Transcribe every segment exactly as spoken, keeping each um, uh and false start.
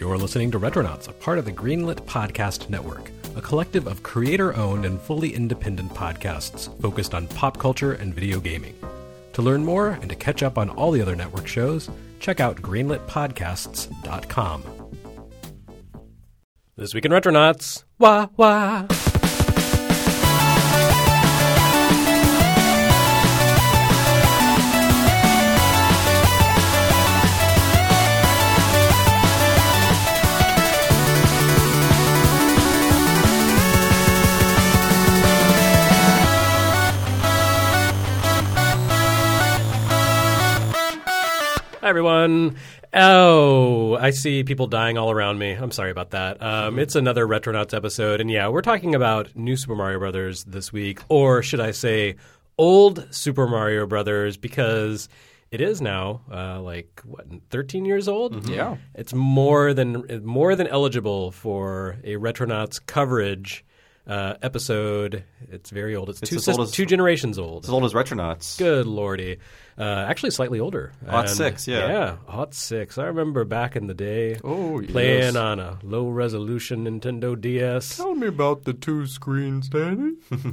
You're listening to Retronauts, a part of the Greenlit Podcast Network, a collective of creator-owned and fully independent podcasts focused on pop culture and video gaming. To learn more and to catch up on all the other network shows, check out greenlit podcasts dot com. This week in Retronauts, wah wah! Hi, everyone. Oh, I see people dying all around me. I'm sorry about that. Um, it's another Retronauts episode, and yeah, we're talking about New Super Mario Brothers this week, or should I say old Super Mario Brothers, because it is now uh, like, what, thirteen years old? Mm-hmm. Yeah. It's more than more than eligible for a Retronauts coverage uh, episode. It's very old. It's, It's two, as old sis- as- two generations old. As old as Retronauts. Good lordy. Uh, actually, slightly older. Hot And, six, yeah. Yeah, Hot six. I remember back in the day Oh, playing yes. on a low-resolution Nintendo D S. Tell me about the two screens, Danny.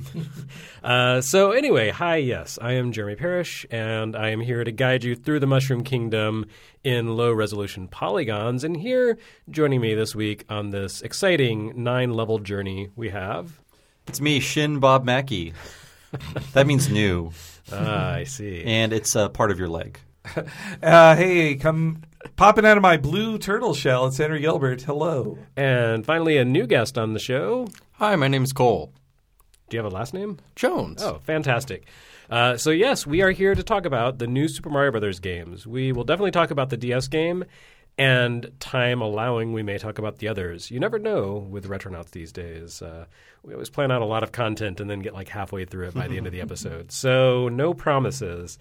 Uh, so anyway, hi, yes. I am Jeremy Parrish, and I am here to guide you through the Mushroom Kingdom in low-resolution polygons. And here, joining me this week on this exciting nine-level journey we have... It's me, Shin Bob Mackey. That means new. Ah, I see. And it's uh, part of your leg. Uh, hey, come popping out of my blue turtle shell. It's Henry Gilbert. Hello. And finally, a new guest on the show. Hi, my name's Cole Do you have a last name? Jones. Oh, fantastic. Uh, so yes, we are here to talk about the new Super Mario Brothers games. We will definitely talk about the D S game, and time allowing, we may talk about the others. You never know with Retronauts these days. Uh, we always plan out a lot of content and then get like halfway through it by the end of the episode. So no promises.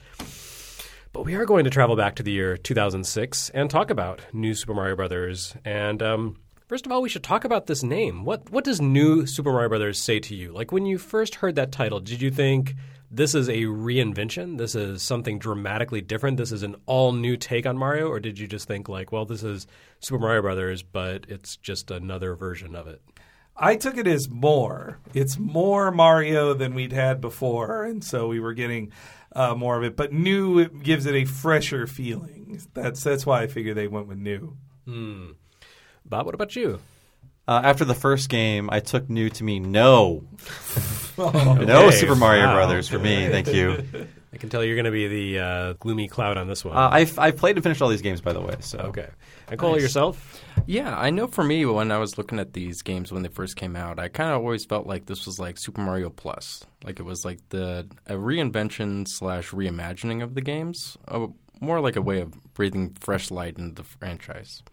But we are going to travel back to the year two thousand six and talk about New Super Mario Brothers. And um, first of all, we should talk about this name. What what does New Super Mario Brothers say to you? Like when you first heard that title, did you think this is a reinvention? This is something dramatically different? This is an all-new take on Mario? Or did you just think like, well, this is Super Mario Brothers, but it's just another version of it? I took it as more. It's more Mario than we'd had before, and so we were getting uh, more of it. But new it gives it a fresher feeling. That's that's why I figured they went with new. Hmm. Bob, what about you? Uh, after the first game, I took new to mean no. No Okay. Super Mario Wow. Brothers for me. Thank you. I can tell you're going to be the uh, gloomy cloud on this one. Uh, I've, I've played and finished all these games, by the way. So okay. And Cole, yourself? Yeah, I know for me, when I was looking at these games when they first came out, I kind of always felt like this was like Super Mario Plus. Like it was like the a reinvention slash reimagining of the games, uh, more like a way of breathing fresh light into the franchise.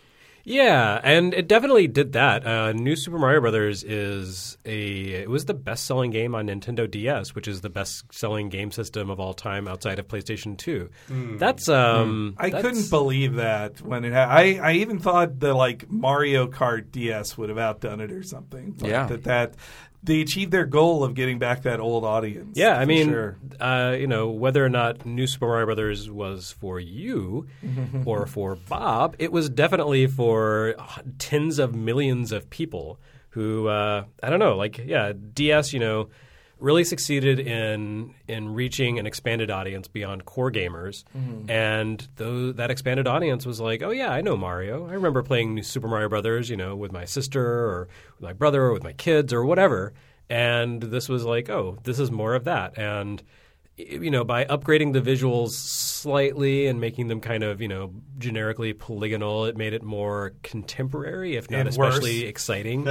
Yeah, and it definitely did that. Uh, New Super Mario Brothers is a it was the best-selling game on Nintendo D S, which is the best-selling game system of all time outside of PlayStation two. Mm. That's um, Mm. I that's, couldn't believe that when it. Ha- I I even thought the like Mario Kart D S would have outdone it or something. But Yeah. that that they achieved their goal of getting back that old audience. Yeah, I for mean, sure. uh, you know, whether or not New Super Mario Brothers was for you or for Bob, it was definitely for tens of millions of people who, uh, I don't know, like, yeah, D S, you know, really succeeded in in reaching an expanded audience beyond core gamers. Mm-hmm. And though that expanded audience was like, oh, yeah, I know Mario. I remember playing New Super Mario Brothers, you know, with my sister or with my brother or with my kids or whatever. And this was like, oh, this is more of that. And, you know, by upgrading the visuals slightly and making them kind of, you know, generically polygonal, it made it more contemporary, if not And especially worse. exciting.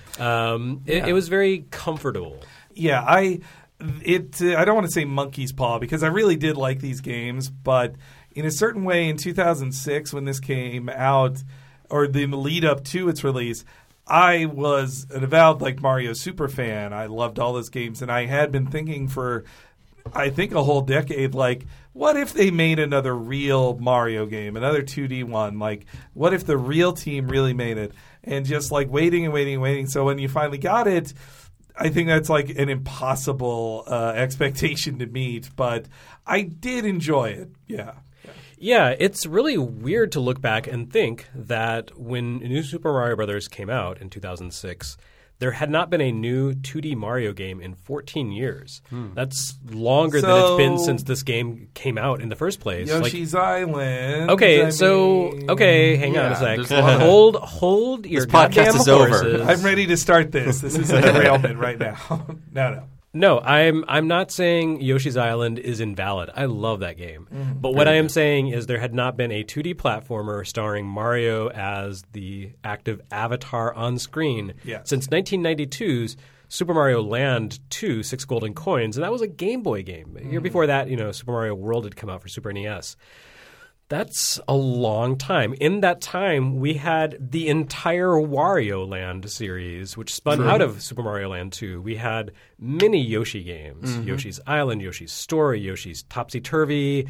um, it, it was very comfortable. Yeah, I it uh, I don't want to say monkey's paw because I really did like these games, but in a certain way in two thousand six when this came out or the lead up to its release, I was an avowed like Mario super fan. I loved all those games and I had been thinking for I think a whole decade like what if they made another real Mario game, another two D one? Like what if the real team really made it? And just like waiting and waiting and waiting. So when you finally got it, I think that's like an impossible uh, expectation to meet, but I did enjoy it. Yeah. Yeah, it's really weird to look back and think that when New Super Mario Brothers came out in two thousand six, there had not been a new two D Mario game in fourteen years. Hmm. That's longer so, than it's been since this game came out in the first place. Yoshi's like, Island. Okay, I so mean, okay, hang yeah, on a sec. a hold, hold your This podcast goddamn is over. horses. I'm ready to start this. This is a derailment right now. no, no. No, I'm I'm not saying Yoshi's Island is invalid. I love that game. Mm, but what I am saying is there had not been a two D platformer starring Mario as the active avatar on screen yes. since nineteen ninety-two's Super Mario Land two, Six Golden Coins, and that was a Game Boy game. A year mm. before that, you know, Super Mario World had come out for Super N E S. That's a long time. In that time, we had the entire Wario Land series, which spun True. out of Super Mario Land two. We had many Yoshi games. Mm-hmm. Yoshi's Island, Yoshi's Story, Yoshi's Topsy-Turvy,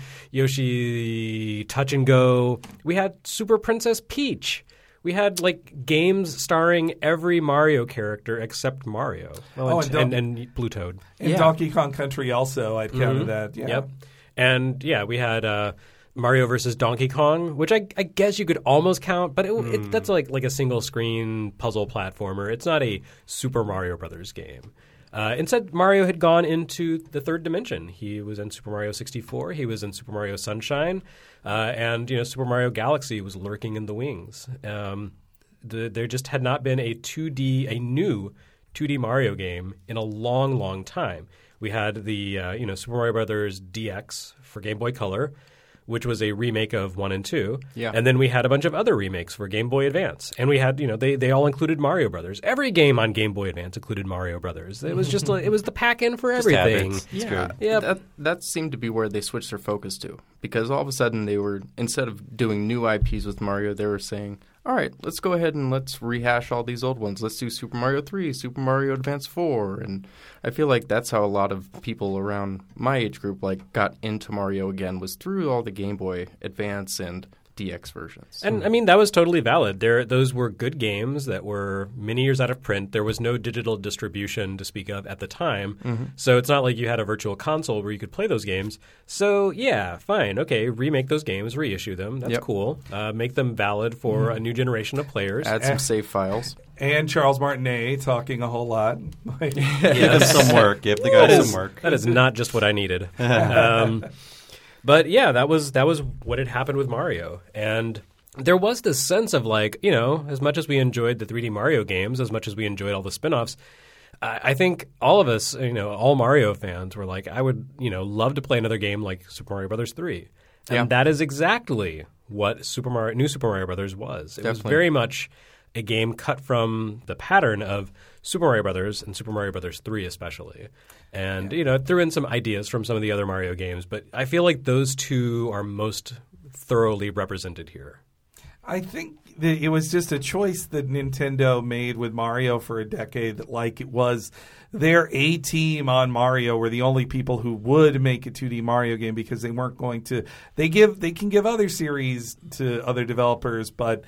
Yoshi Touch and Go. We had Super Princess Peach. We had like games starring every Mario character except Mario. Oh, oh, and, and, and, and Blue Toad. And yeah. Donkey Kong Country also, I'd counter mm-hmm. that. Yeah. Yep. And yeah, we had uh, Mario versus Donkey Kong, which I, I guess you could almost count, but it, mm. it, that's like like a single screen puzzle platformer. It's not a Super Mario Brothers game. Uh, instead, Mario had gone into the third dimension. He was in Super Mario sixty-four. He was in Super Mario Sunshine, uh, and you know Super Mario Galaxy was lurking in the wings. Um, the, there just had not been a two D, a new two D Mario game in a long, long time. We had the uh, you know Super Mario Brothers D X for Game Boy Color, which was a remake of one and two. Yeah. And then we had a bunch of other remakes for Game Boy Advance. And we had, you know, they, they all included Mario Brothers. Every game on Game Boy Advance included Mario Brothers. It was just a, it was the pack-in for Just everything. habits. It's yeah, good. Yep. that that seemed to be where they switched their focus to, because all of a sudden they were, instead of doing new I Ps with Mario, they were saying, all right, let's go ahead and let's rehash all these old ones. Let's do Super Mario three, Super Mario Advance four, and I feel like that's how a lot of people around my age group like got into Mario again, was through all the Game Boy Advance and D X versions. And I mean, that was totally valid. There, those were good games that were many years out of print. There was no digital distribution to speak of at the time. Mm-hmm. So it's not like you had a virtual console where you could play those games. So yeah, fine. Okay, remake those games, reissue them. That's Yep. cool. Uh, make them valid for mm-hmm. a new generation of players. Add some save files. And Charles Martinet talking a whole lot. Give him some work. Give the guy That is- some work. That is not just what I needed. um, but yeah, that was that was what had happened with Mario, and there was this sense of like, you know, as much as we enjoyed the three D Mario games, as much as we enjoyed all the spin-offs, I, I think all of us, you know, all Mario fans were like, I would, you know, love to play another game like Super Mario Brothers three, and Yeah. that is exactly what Super Mario, New Super Mario Brothers was. It was Definitely. very much a game cut from the pattern of Super Mario Brothers and Super Mario Brothers three especially. And, you know, it threw in some ideas from some of the other Mario games, but I feel like those two are most thoroughly represented here. I think that it was just a choice that Nintendo made with Mario for a decade, that like it was their A team on Mario were the only people who would make a two D Mario game, because they weren't going to they give they can give other series to other developers, but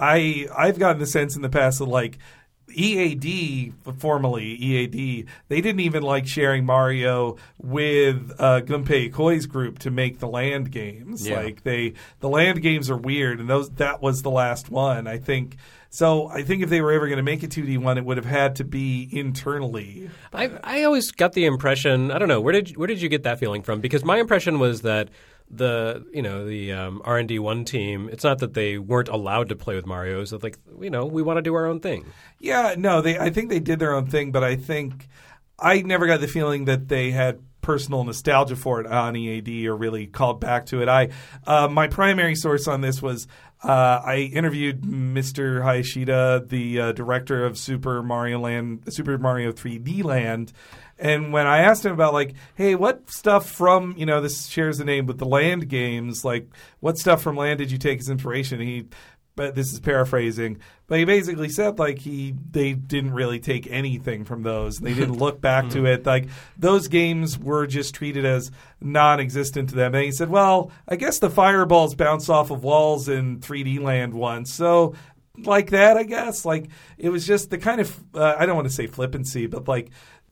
I I've gotten the sense in the past that like E A D, formerly E A D, they didn't even like sharing Mario with uh, Gunpei Koi's group to make the Land games. Yeah. Like they, the Land games are weird, and those that was the last one, I think. So I think if they were ever going to make a two D one, it would have had to be internally. I I always got the impression, I don't know, where did where did you get that feeling from? Because my impression was that the you know the um, R and D one team, it's not that they weren't allowed to play with Mario, it's that like, you know, we want to do our own thing. Yeah, no, they. I think they did their own thing, but I think I never got the feeling that they had personal nostalgia for it on E A D or really called back to it. I uh, my primary source on this was uh, I interviewed Mister Hayashida, the uh, director of Super Mario Land, Super Mario three D Land. And when I asked him about, like, hey, what stuff from, you know, this shares the name with the Land games, like, what stuff from Land did you take as inspiration? He, but this is paraphrasing, but he basically said, like, he they didn't really take anything from those. They didn't look back to it. Like, those games were just treated as non-existent to them. And he said, well, I guess the fireballs bounce off of walls in three D Land once, so like that, I guess. Like, it was just the kind of, uh, I don't want to say flippancy, but, like,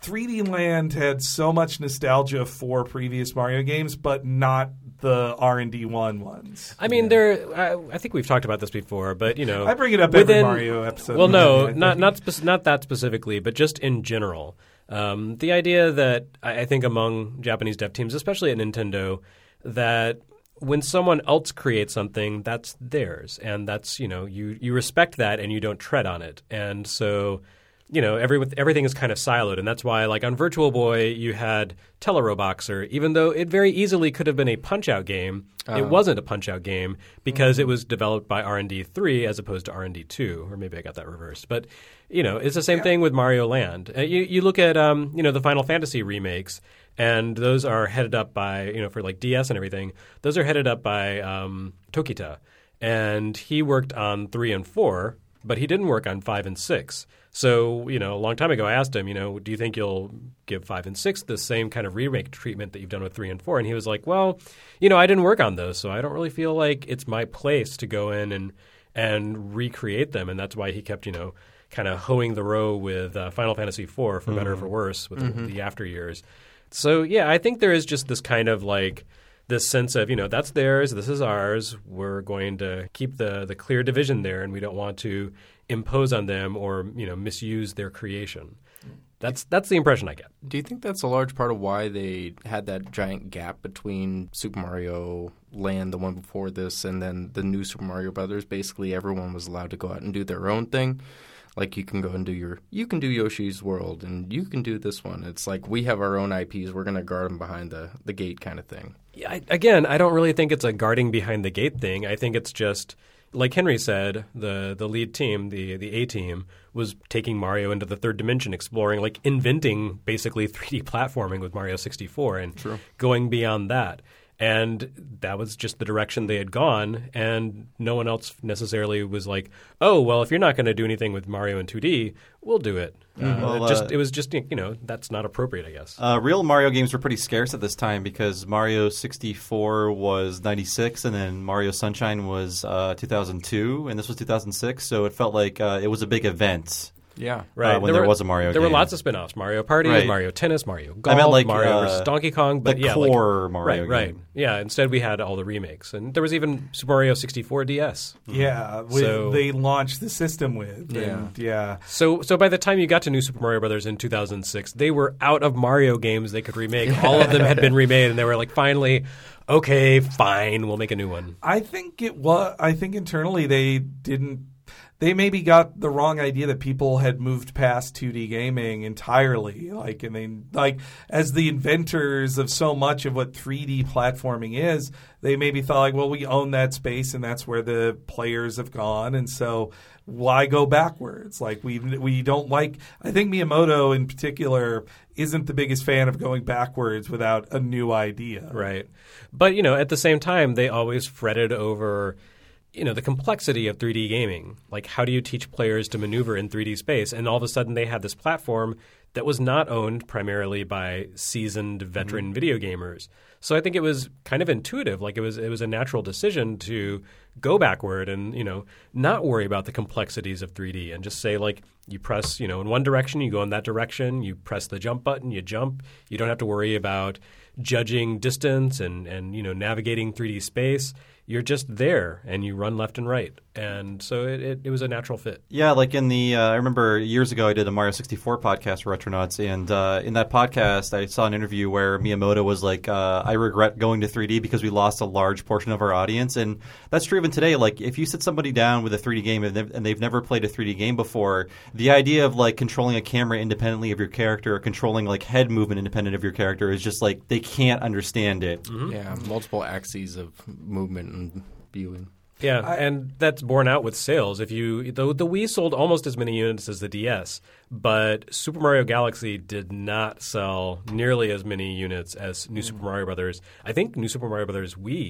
three D Land had so much nostalgia for previous Mario games, but not the R and D one ones. I mean, there. I, I think we've talked about this before, but you know, I bring it up within, every Mario episode. Well, no, I think. not not spec- not that specifically, but just in general. Um, the idea that I, I think among Japanese dev teams, especially at Nintendo, that when someone else creates something, that's theirs, and that's you know you you respect that and you don't tread on it, and so. You know, every, everything is kind of siloed, and that's why, like on Virtual Boy, you had Teleroboxer. Even though it very easily could have been a Punch-Out game, uh, it wasn't a Punch-Out game because mm-hmm. it was developed by R and D three as opposed to R and D two, or maybe I got that reversed. But you know, it's the same yeah. thing with Mario Land. Uh, you, you look at um, you know the Final Fantasy remakes, and those are headed up by you know for like D S and everything. Those are headed up by um, Tokita, and he worked on three and four, but he didn't work on five and six. So, you know, a long time ago I asked him, you know, do you think you'll give five and six the same kind of remake treatment that you've done with three and four? And he was like, well, you know, I didn't work on those, so I don't really feel like it's my place to go in and and recreate them. And that's why he kept, you know, kind of hoeing the row with uh, Final Fantasy four, for mm-hmm. better or for worse, with mm-hmm. the, the after years. So, yeah, I think there is just this kind of like this sense of, you know, that's theirs, this is ours. We're going to keep the the clear division there, and we don't want to impose on them or, you know, misuse their creation. That's that's the impression I get. Do you think that's a large part of why they had that giant gap between Super Mario Land, the one before this, and then the new Super Mario Brothers? Basically, everyone was allowed to go out and do their own thing. Like you can go and do your, you can do Yoshi's World, and you can do this one. It's like we have our own I Ps. We're going to guard them behind the, the gate kind of thing. Yeah, I, again, I don't really think it's a guarding behind the gate thing. I think it's just, like Henry said, the the lead team, the the A team, was taking Mario into the third dimension, exploring, like inventing basically three D platforming with Mario sixty-four and True. going beyond that. And that was just the direction they had gone, and no one else necessarily was like, oh, well, if you're not going to do anything with Mario in two D, we'll do it. Mm-hmm. Uh, well, it, just, uh, it was just, you know, that's not appropriate, I guess. Uh, real Mario games were pretty scarce at this time because Mario sixty-four was ninety-six, and then Mario Sunshine was uh, two thousand two, and this was two thousand six, so it felt like uh, it was a big event. Yeah, right. Uh, when there, there were, was a Mario there game. There were lots of spin-offs. Mario Party, right. Mario Tennis, Mario Golf, I meant like, Mario uh, versus Donkey Kong. But the yeah, core like, Mario Right, game. right. Yeah, instead we had all the remakes. And there was even Super Mario sixty-four D S. Yeah, with, so, they launched the system with. Yeah. And, yeah. So so by the time you got to New Super Mario Brothers in two thousand six, they were out of Mario games they could remake. All of them had been remade, and they were like, finally, okay, fine, we'll make a new one. I think it was. I think internally they didn't. They maybe got the wrong idea that people had moved past two D gaming entirely. Like, and they like as the inventors of so much of what three D platforming is, they maybe thought like, well, we own that space, and that's where the players have gone, and so why go backwards? Like we we don't like. I think Miyamoto in particular isn't the biggest fan of going backwards without a new idea. Right, but you know, at the same time, they always fretted over, you know, the complexity of three D gaming. Like, how do you teach players to maneuver in three D space? And all of a sudden they had this platform that was not owned primarily by seasoned veteran mm-hmm. video gamers. So I think it was kind of intuitive. Like, it was it was a natural decision to go backward and, you know, not worry about the complexities of three D and just say, like, you press, you know, in one direction, you go in that direction, you press the jump button, you jump. You don't have to worry about judging distance and, and you know, navigating three D space. You're just there, and you run left and right. And so it, it, it was a natural fit. Yeah, like in the uh, – I remember years ago I did a Mario sixty-four podcast for Retronauts, and uh, in that podcast I saw an interview where Miyamoto was like, uh, I regret going to three D because we lost a large portion of our audience. And that's true even today. Like, if you sit somebody down with a three D game and they've, and they've never played a three D game before, the idea of, like, controlling a camera independently of your character or controlling, like, head movement independent of your character is just, like, they can't understand it. Mm-hmm. Yeah, multiple axes of movement and viewing. Yeah, I, and that's borne out with sales. If you the, the Wii sold almost as many units as the D S, but Super Mario Galaxy did not sell nearly as many units as New Super Mario Brothers. I think New Super Mario Brothers Wii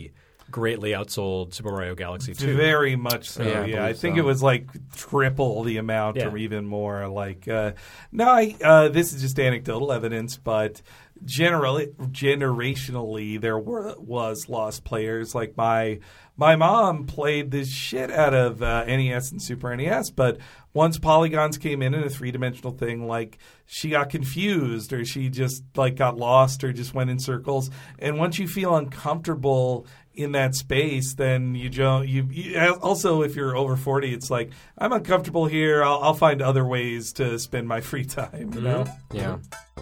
greatly outsold Super Mario Galaxy two. Very much so. Yeah, Yeah, I I, believe think so. it was like triple the amount Yeah. or even more. Like, uh, no, I, uh, this is just anecdotal evidence, but generally, generationally, there were was lost players. Like my my mom played the shit out of uh, N E S and Super N E S, but once polygons came in in a three dimensional thing, like she got confused or she just like got lost or just went in circles. And once you feel uncomfortable in that space, then you don't. You, you also, if you're over forty, it's like I'm uncomfortable here. I'll, I'll find other ways to spend my free time. You know. Yeah.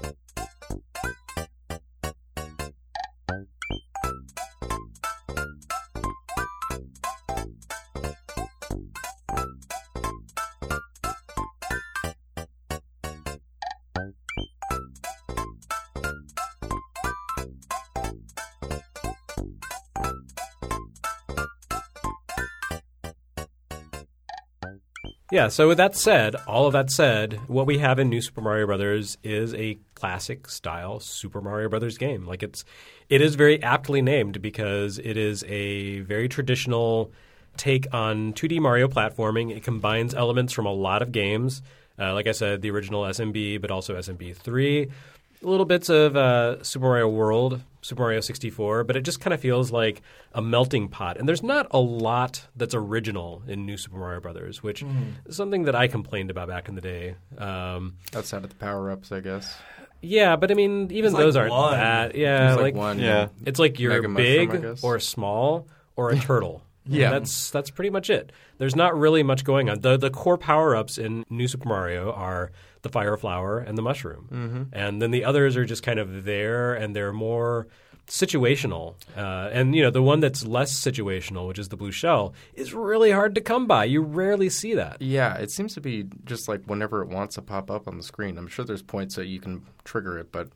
Yeah, so with that said, all of that said, what we have in New Super Mario Brothers is a classic style Super Mario Brothers game. Like it's it is very aptly named because it is a very traditional take on two D Mario platforming. It combines elements from a lot of games. Uh, like I said, the original S M B, but also S M B three. Little bits of uh, Super Mario World, Super Mario sixty-four, but it just kind of feels like a melting pot. And there's not a lot that's original in New Super Mario Brothers, which is something that I complained about back in the day. Um, Outside of the power-ups, I guess. yeah, but I mean, even It's those like aren't one. that. Yeah, There's like, like one. yeah. it's like you're Mega Mushroom, I big guess. or small or a turtle. Yeah. that's that's pretty much it. There's not really much going on. The the core power ups in New Super Mario are the fire flower and the mushroom, mm-hmm. and then the others are just kind of there, and they're more situational. Uh, and you know, the one that's less situational, which is the blue shell, is really hard to come by. You rarely see that. Yeah, it seems to be just like whenever it wants to pop up on the screen. I'm sure there's points that you can trigger it, but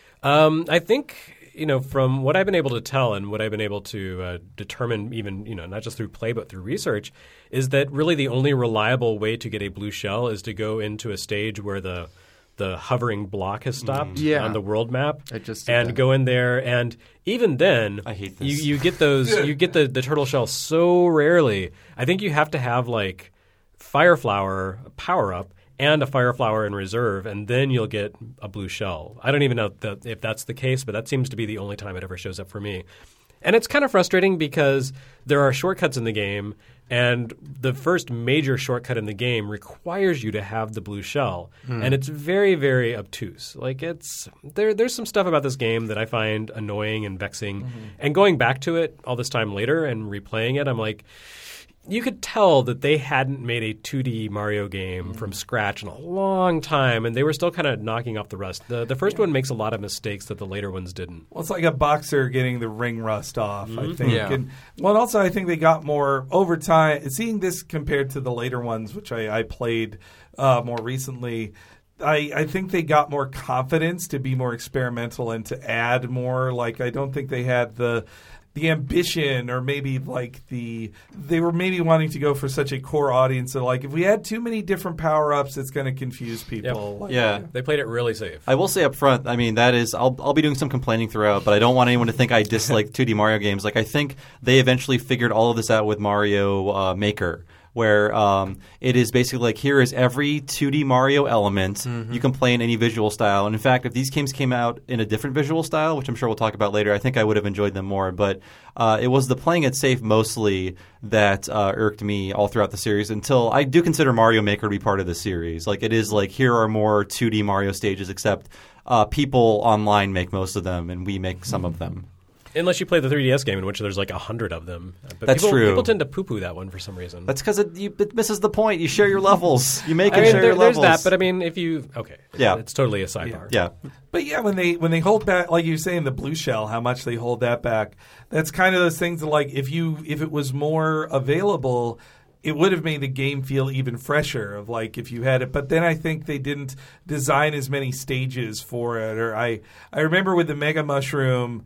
Um, I think, you know, from what I've been able to tell and what I've been able to uh, determine, even, you know, not just through play but through research, is that really the only reliable way to get a blue shell is to go into a stage where the the hovering block has stopped Yeah. on the world map, I just did and that. go in there, and even then, I hate you this. you get those you get the the turtle shell so rarely. I think you have to have like fire flower power up and a fire flower in reserve, and then you'll get a blue shell. I don't even know that, if that's the case, but that seems to be the only time it ever shows up for me. And it's kind of frustrating because there are shortcuts in the game, and the first major shortcut in the game requires you to have the blue shell, and it's very, very obtuse. Like it's there. There's some stuff about this game that I find annoying and vexing, and going back to it all this time later and replaying it, I'm like, you could tell that they hadn't made a two D Mario game from scratch in a long time, and they were still kind of knocking off the rust. The the first one makes a lot of mistakes that the later ones didn't. Well, it's like a boxer getting the ring rust off, I think. Yeah. And well, also I think they got more over time. Seeing this compared to the later ones, which I, I played uh, more recently, I, I think they got more confidence to be more experimental and to add more. Like I don't think they had the the ambition, or maybe like the they were maybe wanting to go for such a core audience that like if we had too many different power ups, it's going to confuse people. Like, Yeah. They played it really safe. I will say up front, I mean, that is, I'll, I'll be doing some complaining throughout, but I don't want anyone to think I dislike two D Mario games. Like, I think they eventually figured all of this out with Mario uh, Maker, where um, it is basically like, here is every two D Mario element. Mm-hmm. You can play in any visual style. And in fact, if these games came out in a different visual style, which I'm sure we'll talk about later, I think I would have enjoyed them more. But uh, it was the playing it safe mostly that uh, irked me all throughout the series, until I do consider Mario Maker to be part of the series. Like, it is like, here are more two D Mario stages, except uh, people online make most of them, and we make some of them. Unless you play the three D S game, in which there's like a hundred of them. But That's people, true. People tend to poo-poo that one for some reason. That's because it, you- it misses the point. You share your levels. You make I and mean, share there- your there's levels. that, but I mean, if you okay, Yeah. it's totally a sidebar. yeah. But yeah, when they when they hold back, like you were saying, the blue shell, how much they hold that back, that's kind of those things that, like, if you if it was more available, it would have made the game feel even fresher. Of like if you had it, but then I think they didn't design as many stages for it. Or I I remember with the Mega Mushroom,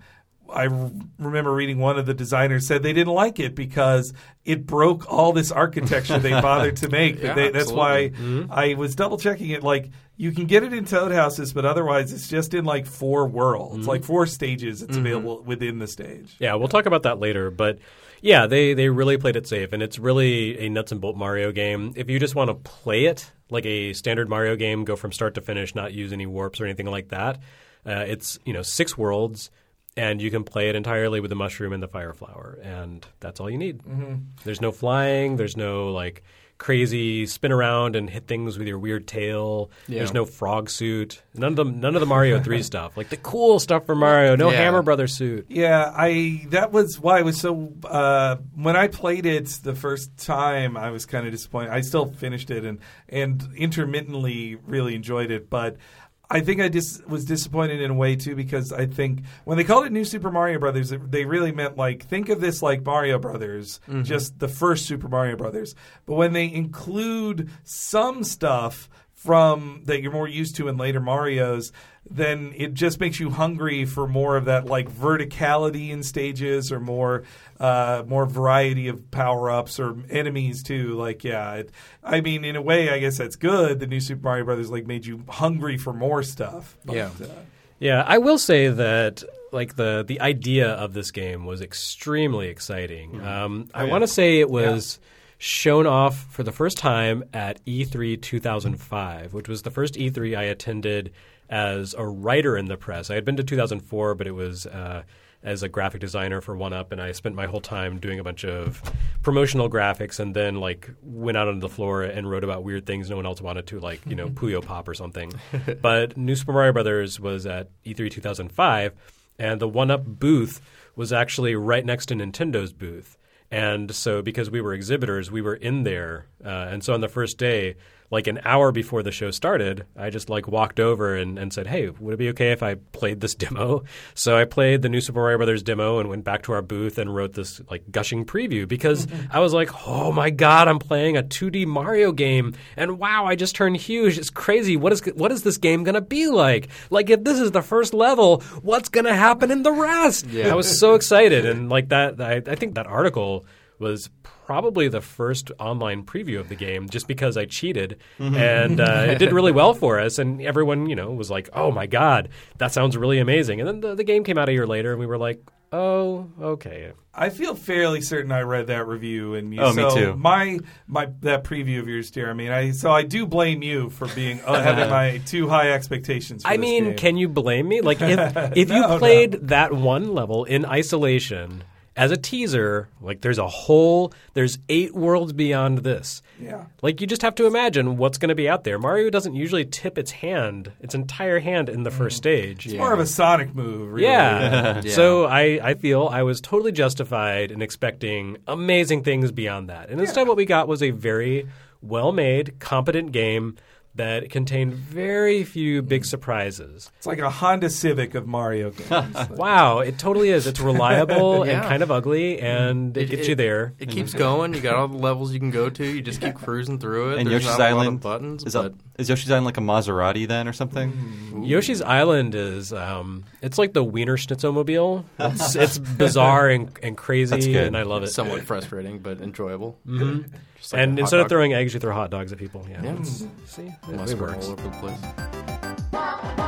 I r- remember reading one of the designers said they didn't like it because it broke all this architecture they bothered to make. Yeah, they, that's why Mm-hmm. I was double checking it. Like you can get it in Toad Houses, but otherwise it's just in like four worlds, Mm-hmm. like four stages. It's available within the stage. Yeah, we'll talk about that later. But yeah, they, they really played it safe, and it's really a nuts and bolt Mario game. If you just want to play it like a standard Mario game, go from start to finish, not use any warps or anything like that, uh, it's you know six worlds. And you can play it entirely with the mushroom and the fire flower, and that's all you need. Mm-hmm. There's no flying. There's no like crazy spin around and hit things with your weird tail. Yeah. There's no frog suit. None of the none of the Mario three stuff, like the cool stuff from Mario. No Yeah. Hammer Brothers suit. Yeah, I that was why I was so uh, when I played it the first time I was kind of disappointed. I still finished it and and intermittently really enjoyed it, but I think I dis- was disappointed in a way too because I think when they called it New Super Mario Brothers, it, they really meant like think of this like Mario Brothers, just the first Super Mario Brothers. But when they include some stuff from that you're more used to in later Marios, then it just makes you hungry for more of that like verticality in stages or more uh, more variety of power ups or enemies too. Like yeah, it, I mean in a way I guess that's good. The New Super Mario Brothers like made you hungry for more stuff. But, Yeah. uh, Yeah, I will say that like the the idea of this game was extremely exciting. Um, I want to say it was shown off for the first time at E three two thousand five, which was the first E three I attended as a writer in the press. I had been to two thousand four, but it was uh, as a graphic designer for one up, and I spent my whole time doing a bunch of promotional graphics and then like went out on the floor and wrote about weird things no one else wanted to, like, you know, Puyo Pop or something. But New Super Mario Brothers was at E three two thousand five, and the one up booth was actually right next to Nintendo's booth. And so because we were exhibitors, we were in there. Uh, and so on the first day, like an hour before the show started, I just like walked over and, and said, hey, would it be okay if I played this demo? So I played the New Super Mario Brothers demo and went back to our booth and wrote this like gushing preview because I was like, oh my God, I'm playing a two D Mario game. And wow, I just turned huge. It's crazy. What is what is this game going to be like? Like if this is the first level, what's going to happen in the rest? Yeah. I was so excited. And like that, I, I think that article was probably the first online preview of the game just because I cheated. And uh, it did really well for us. And everyone, you know, was like, oh, my God, that sounds really amazing. And then the, the game came out a year later, and we were like, oh, okay. I feel fairly certain I read that review, and you, Oh, me so too. My my that preview of yours, Jeremy. And I so I do blame you for being uh, having my too high expectations. For I this mean, game. can you blame me? Like, if, if you No, played that one level in isolation as a teaser, like there's a whole, there's eight worlds beyond this. Yeah. Like, you just have to imagine what's going to be out there. Mario doesn't usually tip its hand, its entire hand in the first stage. It's more of a Sonic move, really. Yeah. Yeah. So I, I feel I was totally justified in expecting amazing things beyond that. And instead what we got was a very well-made, competent game that contained very few big surprises. It's like a Honda Civic of Mario games. Wow, it totally is. It's reliable and Yeah. kind of ugly, and it, It- gets it- you there. It keeps going. You got all the levels you can go to. You just keep cruising through it. And There's Yoshi's not a lot Island of buttons, is, but a, is Yoshi's Island like a Maserati then or something? Yoshi's Island is um, it's like the Wiener Schnitzomobile. It's, it's bizarre and, and crazy, That's good. and I love it. somewhat frustrating, but enjoyable. Mhm. Just like And a hot instead of dog. throwing eggs, you throw hot dogs at people. Yeah, Yeah. It's- see, it, it mustard works. all over the place.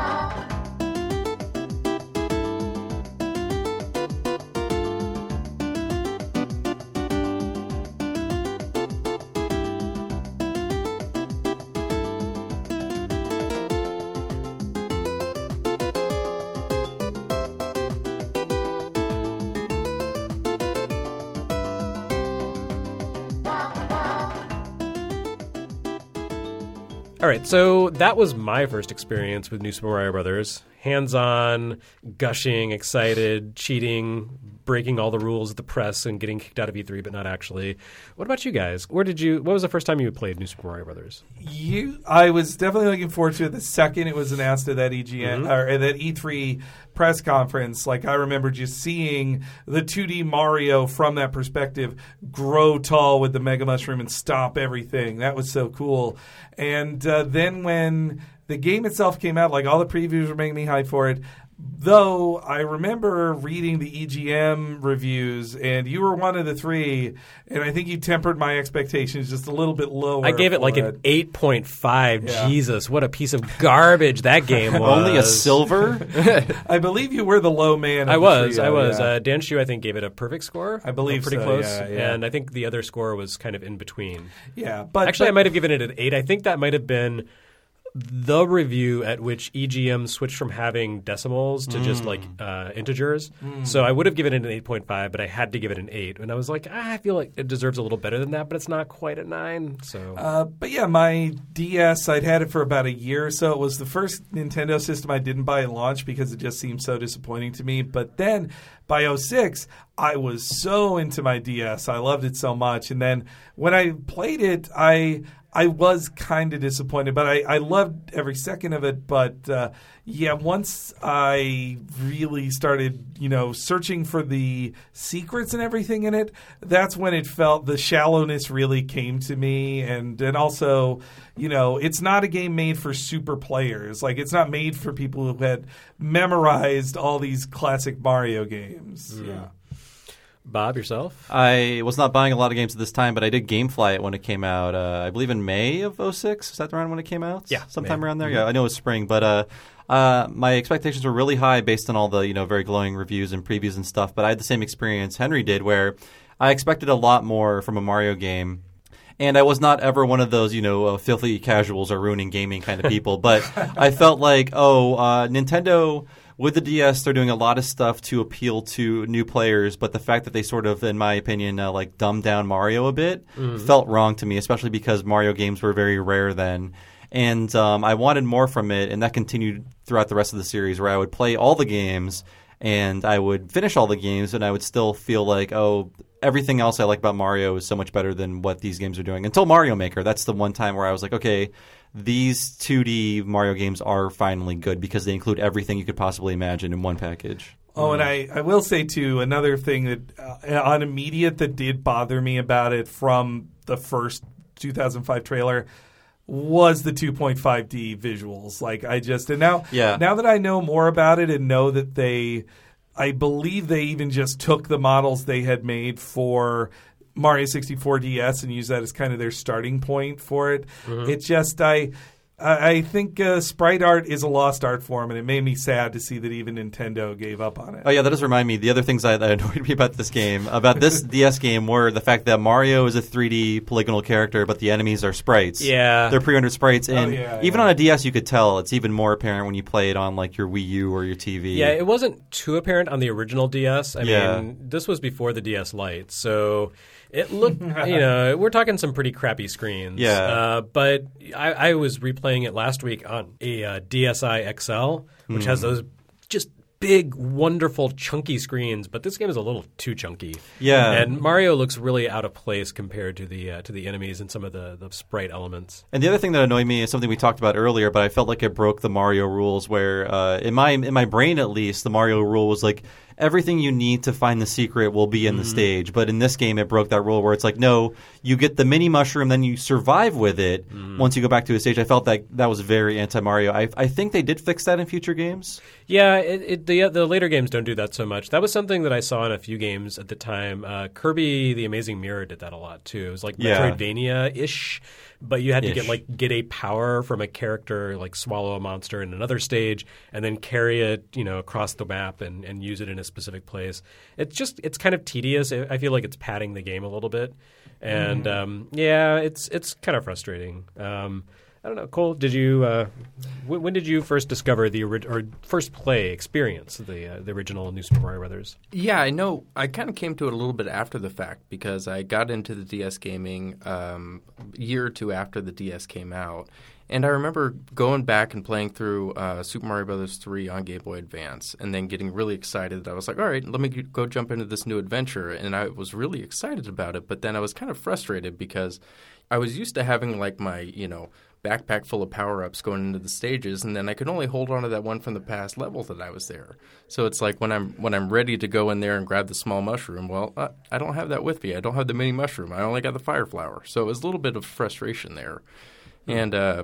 All right, so that was my first experience with New Super Mario Brothers. Hands-on, gushing, excited, cheating, breaking all the rules of the press, and getting kicked out of E three, but not actually. What about you guys? Where did you? What was the first time you played New Super Mario Brothers? You, I was definitely looking forward to it the second it was announced at that E G N or at that E three press conference. Like I remember just seeing the two D Mario from that perspective grow tall with the Mega Mushroom and stop everything. That was so cool. And uh, then when the game itself came out, like all the previews were making me hype for it. Though I remember reading the E G M reviews, and you were one of the three, and I think you tempered my expectations just a little bit lower. I gave it for like it. an eight point five. Yeah. Jesus, what a piece of garbage that game was. Only a silver? I believe you were the low man. Of I the was, trio, I was. yeah. Uh, Dan Shu, I think, gave it a perfect score. I believe pretty so, close. yeah, yeah. And I think the other score was kind of in between. yeah, but Actually, I but- might have given it an eight. I think that might have been the review at which E G M switched from having decimals to just like uh, integers. So I would have given it an eight point five, but I had to give it an eight. And I was like, ah, I feel like it deserves a little better than that, but it's not quite a nine. So Uh, but yeah, my D S, I'd had it for about a year or so. It was the first Nintendo system I didn't buy at launch because it just seemed so disappointing to me. But then by oh six, I was so into my D S. I loved it so much. And then when I played it, I I was kind of disappointed, but I, I loved every second of it. But uh, yeah, once I really started, you know, searching for the secrets and everything in it, that's when it felt the shallowness really came to me. And and also, you know, it's not a game made for super players. Like, it's not made for people who had memorized all these classic Mario games. Yeah. Bob, yourself? I was not buying a lot of games at this time, but I did GameFly it when it came out. Uh, I believe in May of oh six. Is that around when it came out? Yeah, sometime May. around there. Yeah, I know it was spring, but uh, uh, my expectations were really high based on all the you know very glowing reviews and previews and stuff. But I had the same experience Henry did, where I expected a lot more from a Mario game. And I was not ever one of those, you know, uh, filthy casuals or ruining gaming kind of people. But I felt like, oh, uh, Nintendo, with the D S, they're doing a lot of stuff to appeal to new players. But the fact that they sort of, in my opinion, uh, like dumbed down Mario a bit Mm-hmm. felt wrong to me, especially because Mario games were very rare then. And um, I wanted more from it, and that continued throughout the rest of the series, where I would play all the games and I would finish all the games, and I would still feel like, oh, everything else I like about Mario is so much better than what these games are doing. Until Mario Maker, that's the one time where I was like, okay, these two D Mario games are finally good because they include everything you could possibly imagine in one package. Oh, and I, I will say, too, another thing that uh, on immediate that did bother me about it from the first two thousand five trailer was the two point five D visuals. Like, I just, and now, Yeah. now that I know more about it and know that they, I believe they even just took the models they had made for Mario sixty-four D S and used that as kind of their starting point for it. It just, I, I I think uh, sprite art is a lost art form, and it made me sad to see that even Nintendo gave up on it. Oh yeah, that does remind me. The other things that that annoyed me about this game, about this D S game, were the fact that Mario is a three D polygonal character, but the enemies are sprites. Yeah. they're pre-rendered sprites, and yeah, even yeah. on a D S, you could tell. It's even more apparent when you play it on like your Wii U or your T V. Yeah, it wasn't too apparent on the original D S. I Yeah. mean, this was before the D S Lite, so it looked, you know, we're talking some pretty crappy screens. Yeah. Uh, but I, I was replaying it last week on a uh, D S i X L, which has those just big, wonderful, chunky screens. But this game is a little too chunky. Yeah. And Mario looks really out of place compared to the uh, to the enemies and some of the, the sprite elements. And the other thing that annoyed me is something we talked about earlier, but I felt like it broke the Mario rules. Where uh, in my in my brain, at least, the Mario rule was like everything you need to find the secret will be in the stage. But in this game, it broke that rule where it's like, no, you get the mini mushroom, then you survive with it once you go back to a stage. I felt that that was very anti-Mario. I, I think they did fix that in future games. Yeah, it, it, the the later games don't do that so much. That was something that I saw in a few games at the time. Uh, Kirby: The Amazing Mirror did that a lot too. It was like Yeah. Metroidvania-ish, but you had to Ish. get like get a power from a character, like swallow a monster in another stage, and then carry it, you know, across the map and, and use it in a specific place. It's just it's kind of tedious. I I feel like it's padding the game a little bit, and um, yeah, it's it's kind of frustrating. Um, I don't know, Cole. Did you? Uh, when, when did you first discover the ori- or first play experience the uh, the original New Super Mario Brothers? Yeah, I know. I kind of came to it a little bit after the fact because I got into the D S gaming um, a year or two after the D S came out. And I remember going back and playing through uh, Super Mario Brothers three on Game Boy Advance and then getting really excited. I was like, all right, let me g- go jump into this new adventure. And I was really excited about it, but then I was kind of frustrated because I was used to having like my, you know, backpack full of power-ups going into the stages, and then I could only hold on to that one from the past level that I was there. So it's like when I'm when I'm ready to go in there and grab the small mushroom, well, uh, I don't have that with me. I don't have the mini mushroom. I only got the fire flower. So it was a little bit of frustration there. And um,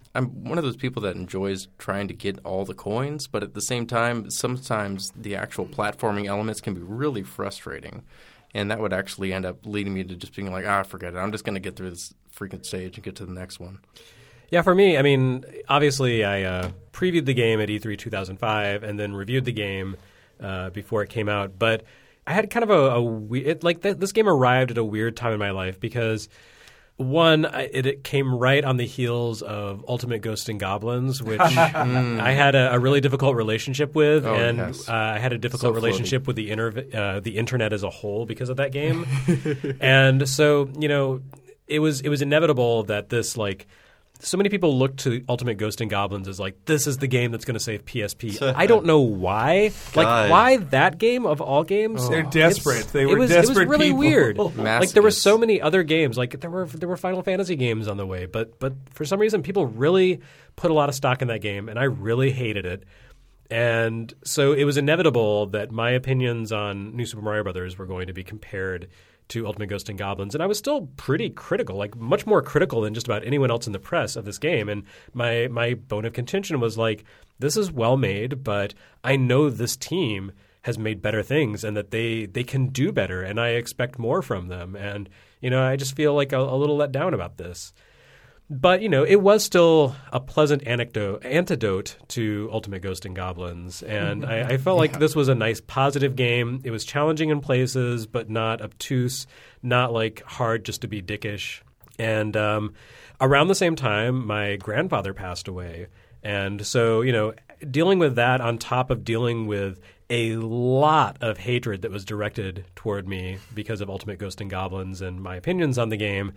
I'm one of those people that enjoys trying to get all the coins, but at the same time, sometimes the actual platforming elements can be really frustrating. And that would actually end up leading me to just being like, ah, forget it. I'm just going to get through this freaking stage and get to the next one. Yeah, for me, I mean, obviously I uh, previewed the game at E three two thousand five and then reviewed the game uh, before it came out. But I had kind of a, a we- it, like th- this game arrived at a weird time in my life because one, I, it, it came right on the heels of Ultimate Ghosts and Goblins, which mm. I had a, a really difficult relationship with, oh, and yes. uh, I had a difficult So relationship with the inter- uh, the internet as a whole because of that game. And so, you know, it was it was inevitable that this like. So many people look to Ultimate Ghosts and Goblins as like, this is the game that's going to save P S P. I don't know why. Like, God. why that game of all games? They're desperate. It's- They were it was, desperate It was really people. weird. Like, there were Masochists. so many other games. Like, there were there were Final Fantasy games on the way. But but for some reason, people really put a lot of stock in that game, and I really hated it. And so it was inevitable that my opinions on New Super Mario Brothers were going to be compared to Ultimate Ghosts and Goblins. And I was still pretty critical, like much more critical than just about anyone else in the press of this game. And my my bone of contention was like, this is well made, but I know this team has made better things and that they, they can do better, and I expect more from them. And, you know, I just feel like a, a little let down about this. But, you know, it was still a pleasant anecdote, antidote to Ultimate Ghosts and Goblins. And I, I felt like Yeah. this was a nice, positive game. It was challenging in places, but not obtuse, not like hard just to be dickish. And um, around the same time, my grandfather passed away. And so, you know, dealing with that on top of dealing with a lot of hatred that was directed toward me because of Ultimate Ghosts and Goblins and my opinions on the game.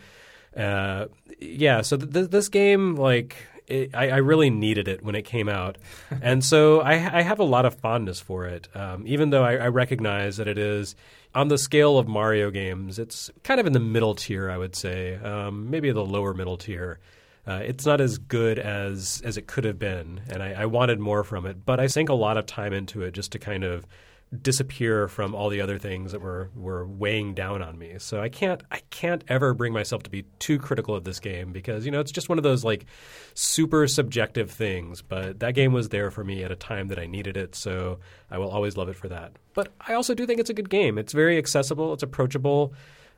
Uh, yeah, so th- th- this game, like, it, I, I really needed it when it came out. And so I, I have a lot of fondness for it, um, even though I, I recognize that it is, on the scale of Mario games, it's kind of in the middle tier, I would say, um, maybe the lower middle tier. Uh, it's not as good as, as it could have been, and I, I wanted more from it. But I sank a lot of time into it just to kind of disappear from all the other things that were, were weighing down on me. So I can't I can't ever bring myself to be too critical of this game because, you know, it's just one of those like super subjective things. But that game was there for me at a time that I needed it, so I will always love it for that. But I also do think it's a good game. It's very accessible, it's approachable,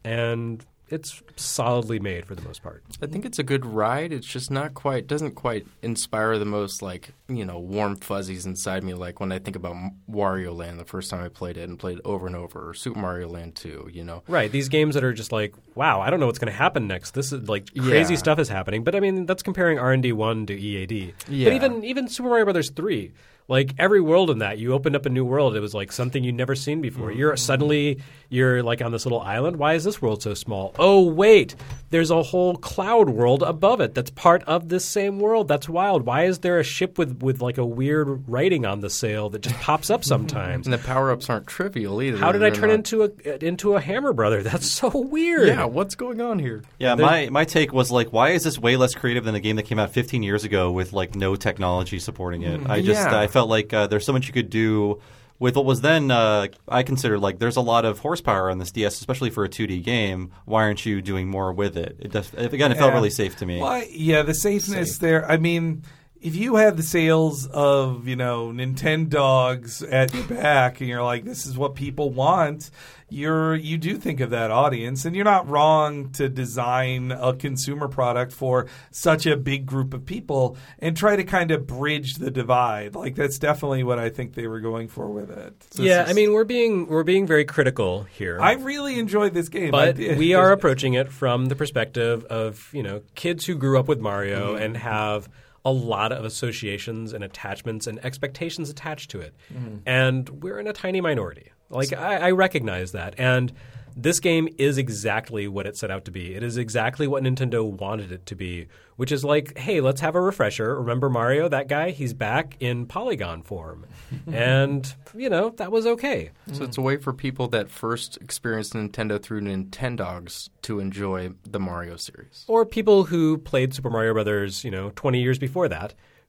and it's solidly made for the most part. I think it's a good ride. It's just not quite, doesn't quite inspire the most, like, you know, warm fuzzies inside me, like when I think about Wario Land the first time I played it and played it over and over, or Super Mario Land two, you know. Right. These games that are just like, wow, I don't know what's going to happen next. This is like crazy Yeah. stuff is happening. But I mean, that's comparing R and D one to E A D. Yeah. But even even Super Mario Brothers three. Like every world in that, you opened up a new world. It was like something you'd never seen before. Mm-hmm. You're suddenly you're like on this little island. Why is this world so small? Oh wait, there's a whole cloud world above it that's part of this same world. That's wild. Why is there a ship with, with like a weird writing on the sail that just pops up sometimes? And the power-ups aren't trivial either. How did I They're turn not- into a into a Hammer Brother? That's so weird. Yeah, what's going on here? Yeah, my, my take was like, why is this way less creative than a game that came out fifteen years ago with like no technology supporting it? I just Yeah. I felt like uh, there's so much you could do with what was then uh, I considered like there's a lot of horsepower on this D S, especially for a two D game. Why aren't you doing more with it? It does, again, it felt Yeah. really safe to me. Well, yeah, the safeness Safe. there. I mean, if you have the sales of, you know, Nintendogs at your back and you're like, this is what people want, you're you do think of that audience, and you're not wrong to design a consumer product for such a big group of people and try to kind of bridge the divide. Like that's definitely what I think they were going for with it. So Yeah, this I is- mean, we're being we're being very critical here. I really enjoyed this game. I but did. we are approaching it from the perspective of, you know, kids who grew up with Mario and have a lot of associations and attachments and expectations attached to it. And we're in a tiny minority. Like, I, I recognize that. And this game is exactly what it set out to be. It is exactly what Nintendo wanted it to be, which is like, hey, let's have a refresher. Remember Mario, that guy? He's back in polygon form. And, you know, that was okay. So it's a way for people that first experienced Nintendo through Nintendogs to enjoy the Mario series. Or people who played Super Mario Brothers, you know, twenty years before that,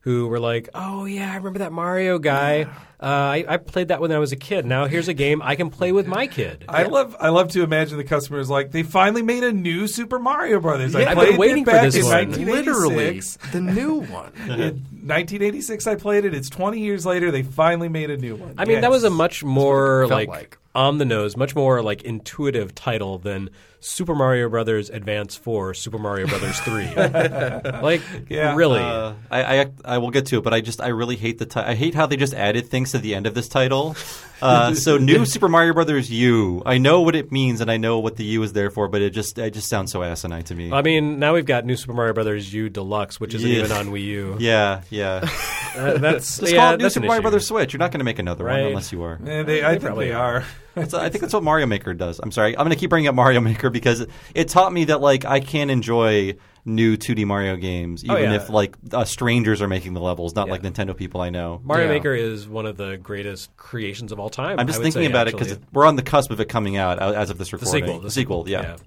who were like, oh, yeah, I remember that Mario guy. Uh, I, I played that when I was a kid. Now here's a game I can play with my kid. I love I love to imagine the customers like, they finally made a new Super Mario Brothers. Yeah, I I've played been waiting it for back this in one. nineteen eighty-six. Literally, the new one. In nineteen eighty-six, I played it. It's twenty years later. They finally made a new one. I mean, Yes. that was a much more felt like, like. on the nose, much more like intuitive title than Super Mario Brothers Advance four, Super Mario Brothers three. Like, Yeah. really? Uh, I, I I will get to it, but I just I really hate the ti- I hate how they just added things to the end of this title. Uh, so new Super Mario Brothers U. I know what it means and I know what the U is there for, but it just it just sounds so asinine to me. I mean, now we've got New Super Mario Brothers U Deluxe, which isn't Yeah. even on Wii U. yeah, yeah. Uh, that's Just yeah, call it New that's Super an Mario issue. Brothers Switch. You're not going to make another Right. one unless you are. Eh, they, I think probably they are. are. That's, I think that's what Mario Maker does. I'm sorry. I'm going to keep bringing up Mario Maker because it taught me that like I can enjoy new two D Mario games even Oh, yeah. if like uh, strangers are making the levels, not Yeah. like Nintendo people I know. Mario Yeah. Maker is one of the greatest creations of all time. I'm just I would thinking say, about it actually. because we're on the cusp of it coming out uh, as of this the recording. sequel. The sequel, yeah.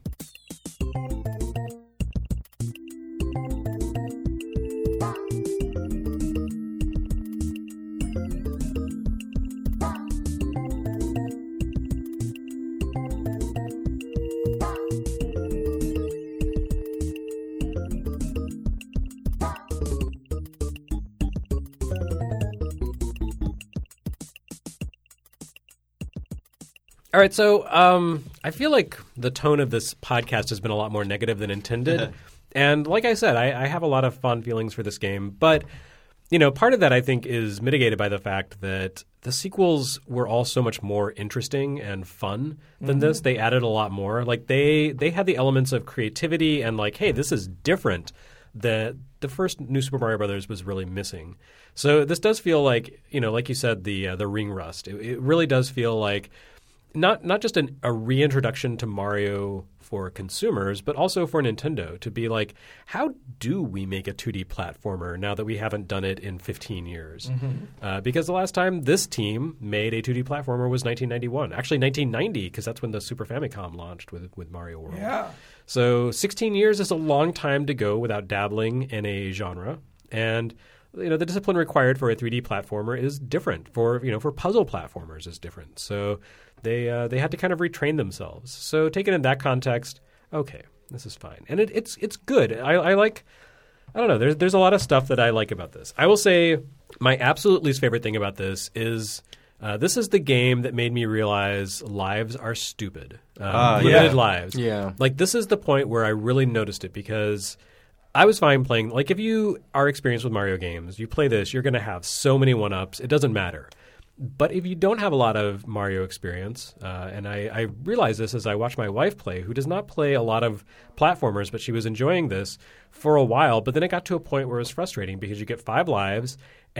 All right, so um, I feel like the tone of this podcast has been a lot more negative than intended. And like I said, I, I have a lot of fond feelings for this game. But, you know, part of that I think is mitigated by the fact that the sequels were all so much more interesting and fun than Mm-hmm. this. They added a lot more. Like they they had the elements of creativity and like, hey, this is different that the first New Super Mario Brothers was really missing. So this does feel like, you know, like you said, the uh, the ring rust. It, it really does feel like not not just an, a reintroduction to Mario for consumers, but also for Nintendo to be like, how do we make a two D platformer now that we haven't done it in fifteen years? Mm-hmm. Uh, because the last time this team made a two D platformer was nineteen ninety-one. Actually, nineteen ninety, because that's when the Super Famicom launched with, with Mario World. Yeah. So sixteen years is a long time to go without dabbling in a genre. And you know, the discipline required for a three D platformer is different. For you know, for puzzle platformers is different. So they uh, they had to kind of retrain themselves. So taken in that context, okay, this is fine, and it, it's it's good. I, I like. I don't know. There's there's a lot of stuff that I like about this. I will say my absolute least favorite thing about this is uh, this is the game that made me realize lives are stupid. Um, Ah, limited yeah. lives. Yeah. Like this is the point where I really noticed it because I was fine playing. Like if you are experienced with Mario games, you play this, you're going to have so many one-ups. It doesn't matter. But if you don't have a lot of Mario experience, uh, and I, I realized this as I watched my wife play, who does not play a lot of platformers, but she was enjoying this for a while. But then it got to a point where it was frustrating because you get five lives,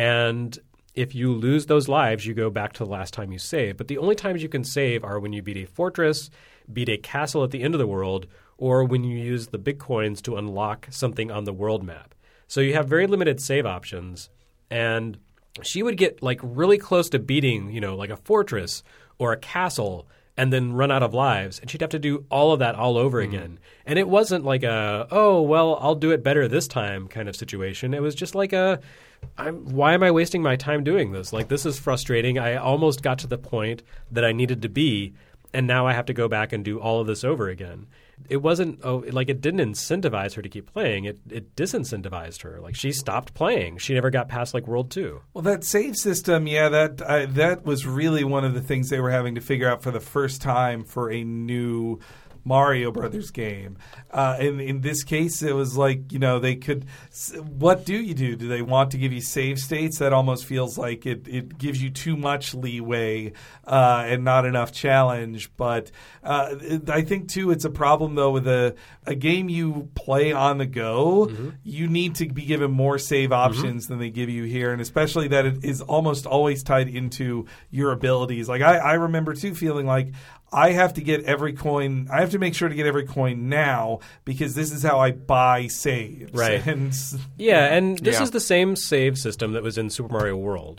and if you lose those lives, you go back to the last time you saved. But the only times you can save are when you beat a fortress, beat a castle at the end of the world, or when you use the big coins to unlock something on the world map. So you have very limited save options, and she would get like really close to beating, you know, like a fortress or a castle and then run out of lives. And she'd have to do all of that all over Mm-hmm. again. And it wasn't like a, oh, well, I'll do it better this time kind of situation. It was just like a, I'm, why am I wasting my time doing this? Like, this is frustrating. I almost got to the point that I needed to be, and now I have to go back and do all of this over again. It wasn't oh, like it didn't incentivize her to keep playing. It it disincentivized her. Like she stopped playing. She never got past like World Two. Well, that save system, yeah, that I, that was really one of the things they were having to figure out for the first time for a new Mario Brothers game. Uh, in in this case, it was like, you know, they could. What do you do? Do they want to give you save states? That almost feels like it, it gives you too much leeway uh, and not enough challenge. But uh, it, I think too, it's a problem though with a a game you play on the go. Mm-hmm. You need to be given more save options mm-hmm. than they give you here, and especially that it is almost always tied into your abilities. Like I, I remember too feeling like I have to get every coin. I have to make sure to get every coin now because this is how I buy saves. Right. And yeah, and this Yeah. is the same save system that was in Super Mario World.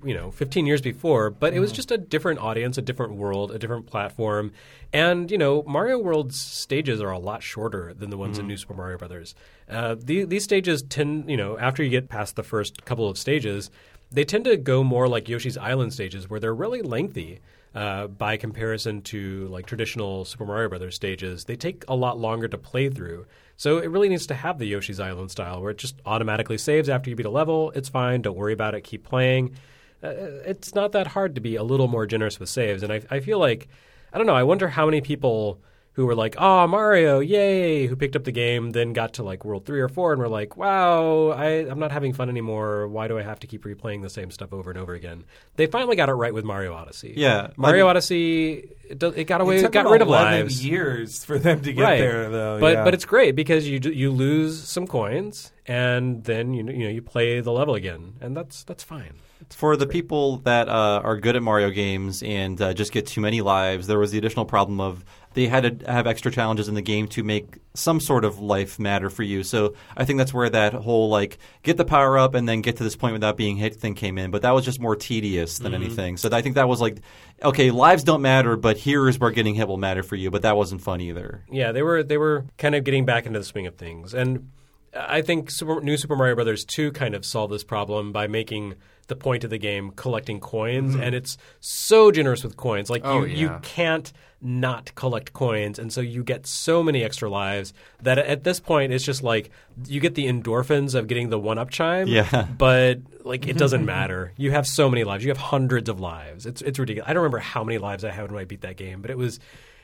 you know, fifteen years before, but it was just a different audience, a different world, a different platform. And, you know, Mario World's stages are a lot shorter than the ones mm-hmm. in New Super Mario Brothers. Uh, the, these stages tend, you know, after you get past the first couple of stages, they tend to go more like Yoshi's Island stages where they're really lengthy. Uh, by comparison to like traditional Super Mario Brothers stages, they take a lot longer to play through. So it really needs to have the Yoshi's Island style where it just automatically saves after you beat a level. It's fine. Don't worry about it. Keep playing. Uh, it's not that hard to be a little more generous with saves. And I, I feel like, I don't know, I wonder how many people who were like, oh, Mario, yay, who picked up the game, then got to like World three or four and were like, wow, I, I'm not having fun anymore. Why do I have to keep replaying the same stuff over and over again? They finally got it right with Mario Odyssey. Yeah. Mario like, Odyssey, it, do, it got away, it took got rid of eleven lives. years for them to get right. there, though. But yeah. but it's great because you you lose some coins and then you you know you play the level again, and that's that's fine. For the people that uh, are good at Mario games and uh, just get too many lives, there was the additional problem of they had to have extra challenges in the game to make some sort of life matter for you. So I think that's where that whole like get the power up and then get to this point without being hit thing came in. But that was just more tedious than mm-hmm. anything. So I think that was like, okay, lives don't matter, but here's where getting hit will matter for you. But that wasn't fun either. Yeah, they were they were kind of getting back into the swing of things. And I think Super, New Super Mario Brothers two kind of solved this problem by making the point of the game collecting coins, mm-hmm. and it's so generous with coins. Like oh, you, yeah. you can't not collect coins, and so you get so many extra lives that at this point it's just like you get the endorphins of getting the one-up chime, yeah. but like it doesn't matter. You have so many lives. You have hundreds of lives. It's it's ridiculous. I don't remember how many lives I had when I beat that game, but it was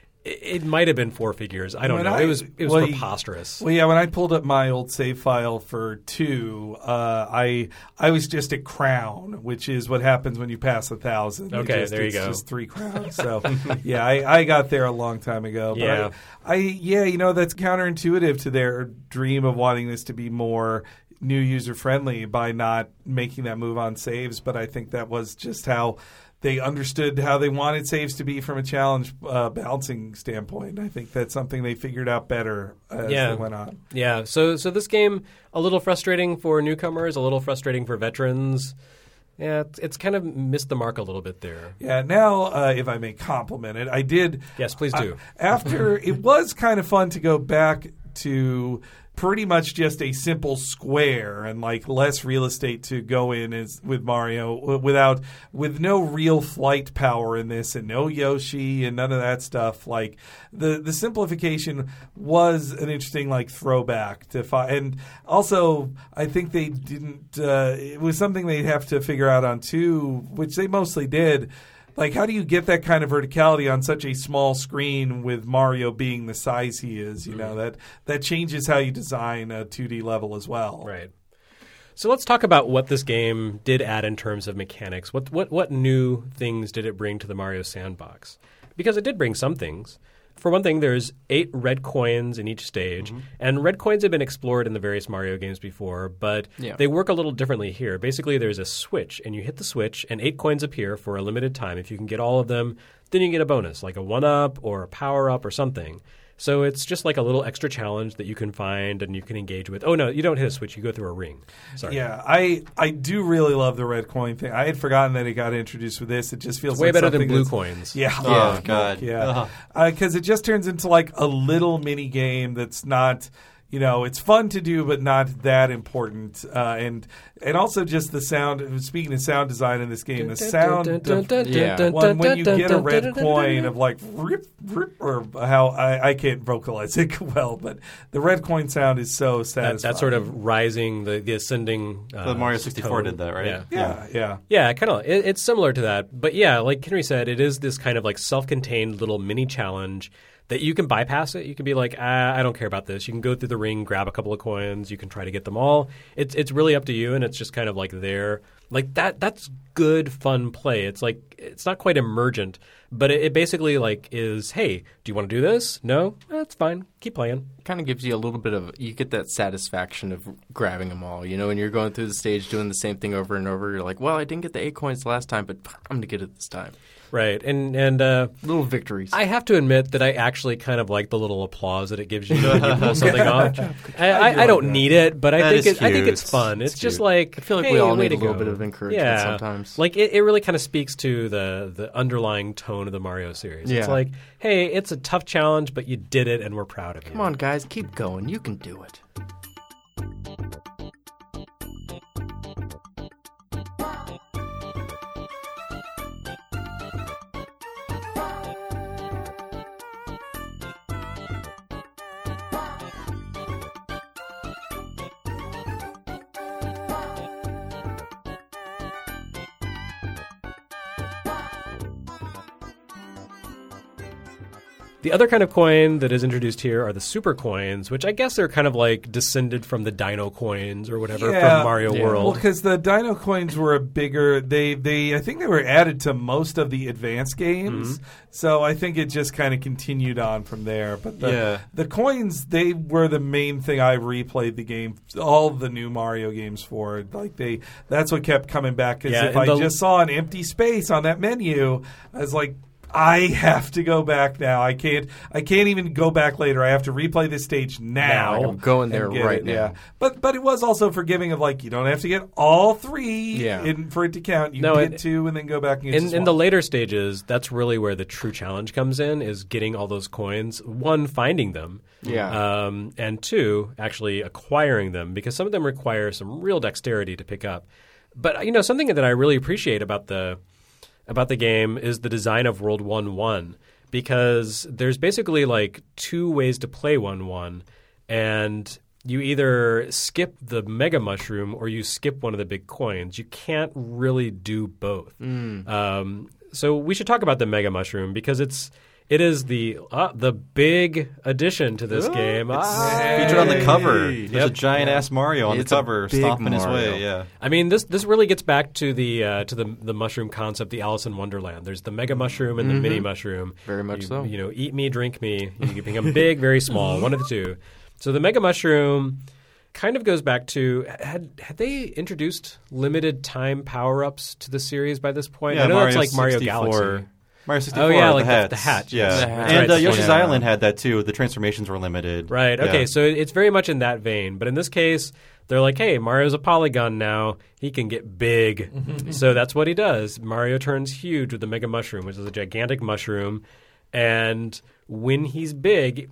It might have been four figures. I don't when know. I, it was it was well, preposterous. Well, yeah. When I pulled up my old save file for two, uh, I I was just at crown, which is what happens when you pass a thousand. Okay, just, there you it's go. Just three crowns. So yeah, I, I got there a long time ago. But Yeah. I, I yeah, you know that's counterintuitive to their dream of wanting this to be more new user friendly by not making that move on saves. But I think that was just how they understood how they wanted saves to be from a challenge uh, balancing standpoint. I think that's something they figured out better as Yeah. they went on. Yeah. So so this game a little frustrating for newcomers, a little frustrating for veterans. Yeah, it's, it's kind of missed the mark a little bit there. Yeah. Now, uh, if I may compliment it, I did. Yes, please do. I, after it was kind of fun to go back to pretty much just a simple square and like less real estate to go in as with Mario without with no real flight power in this and no Yoshi and none of that stuff. Like the the simplification was an interesting like throwback to fi- and also I think they didn't uh, it was something they'd have to figure out on two, which they mostly did. Like, how do you get that kind of verticality on such a small screen with Mario being the size he is? You know, that that changes how you design a two D level as well. Right. So let's talk about what this game did add in terms of mechanics. What what what new things did it bring to the Mario sandbox? Because it did bring some things. For one thing, there's eight red coins in each stage, mm-hmm. and red coins have been explored in the various Mario games before, but yeah. they work a little differently here. Basically, there's a switch, and you hit the switch, and eight coins appear for a limited time. If you can get all of them, then you get a bonus, like a one-up or a power-up or something. So it's just like a little extra challenge that you can find and you can engage with. Oh, no, you don't hit a switch. You go through a ring. Sorry. Yeah, I, I do really love the red coin thing. I had forgotten that it got introduced with this. It just feels It's way like better than something blue that's- coins. Yeah. Oh, yeah, God. Yeah. Because uh, it just turns into like a little mini game that's not, you know, it's fun to do, but not that important. Uh, and and also just the sound, speaking of sound design in this game, the sound of, Yeah. when, when you get a red coin of like, rip, rip, or how, I, I can't vocalize it well, but the red coin sound is so That, satisfying. that sort of rising, the, the ascending uh, The Mario sixty-four tone. did that, right? Yeah. Yeah, yeah. Yeah, kind of. It, it's similar to that, but yeah, like Henry said, it is this kind of like self-contained little mini challenge that you can bypass it. You can be like, ah, I don't care about this. You can go through the ring, grab a couple of coins. You can try to get them all. It's it's really up to you, and it's just kind of like there, like that. That's good, fun play. It's like it's not quite emergent, but it, it basically like is, hey, do you want to do this? No, that's fine. Keep playing. Kind of gives you a little bit of, you get that satisfaction of grabbing them all. You know, when you're going through the stage doing the same thing over and over, you're like, well, I didn't get the eight coins last time, but I'm going to get it this time. Right, and and uh, Little victories. I have to admit that I actually kind of like the little applause that it gives you when you pull something off. I, I, I don't need it, but I That think is it, I think cute. it's fun. It's, It's just cute. like I feel like hey, we all way need a to little go. bit of encouragement yeah. sometimes. Like it, it really kind of speaks to the the underlying tone of the Mario series. It's Yeah. like, hey, it's a tough challenge, but you did it, and we're proud of you. Come on, guys, keep going. You can do it. The other kind of coin that is introduced here are the super coins, which I guess are kind of like descended from the Dino coins or whatever Yeah. from Mario Yeah. World. Well, because the Dino coins were a bigger, they, they I think they were added to most of the advanced games. Mm-hmm. So I think it just kind of continued on from there. But the Yeah. the coins, they were the main thing I replayed the game, all the new Mario games for. Like they, that's what kept coming back. Because Yeah, if and I the- just saw an empty space on that menu, I was like, I have to go back now. I can't. I can't even go back later. I have to replay this stage now. Now. I'm going there and get right it, now. Yeah, but but it was also forgiving of like you don't have to get all three Yeah. in, for it to count. You No, get it- two and then go back and get In, just in one. the later stages, that's really where the true challenge comes in, is getting all those coins. One, finding them. Yeah. Um, and two, actually acquiring them, because some of them require some real dexterity to pick up. But, you know, something that I really appreciate about the about the game is the design of World one one, because there's basically like two ways to play one one, and you either skip the Mega Mushroom or you skip one of the big coins. You can't really do both. Um, so we should talk about the Mega Mushroom because it's it is the uh, the big addition to this game. It's Ah. featured on the cover. There's Yep. a giant ass Mario on It's the a cover, big stomping his Mario. way. Yeah. I mean, this this really gets back to the uh, to the the mushroom concept, the Alice in Wonderland. There's the Mega Mushroom and the Mini Mushroom. Very much you, so. You know, eat me, drink me. You can become big, very small, one of the two. So the Mega Mushroom kind of goes back to had had they introduced limited time power ups to the series by this point? Yeah, I know Mario that's like Mario sixty-four. Galaxy. Mario sixty-four, Oh, yeah, the like the- hats. the hat, Yeah, yes. The hat. and uh, Right, Yoshi's yeah. Island had that too. The transformations were limited. Right. Okay. Yeah. So it- it's very much in that vein, but in this case, they're like, "Hey, Mario's a polygon now. He can get big." So that's what he does. Mario turns huge with the Mega Mushroom, which is a gigantic mushroom, and when he's big,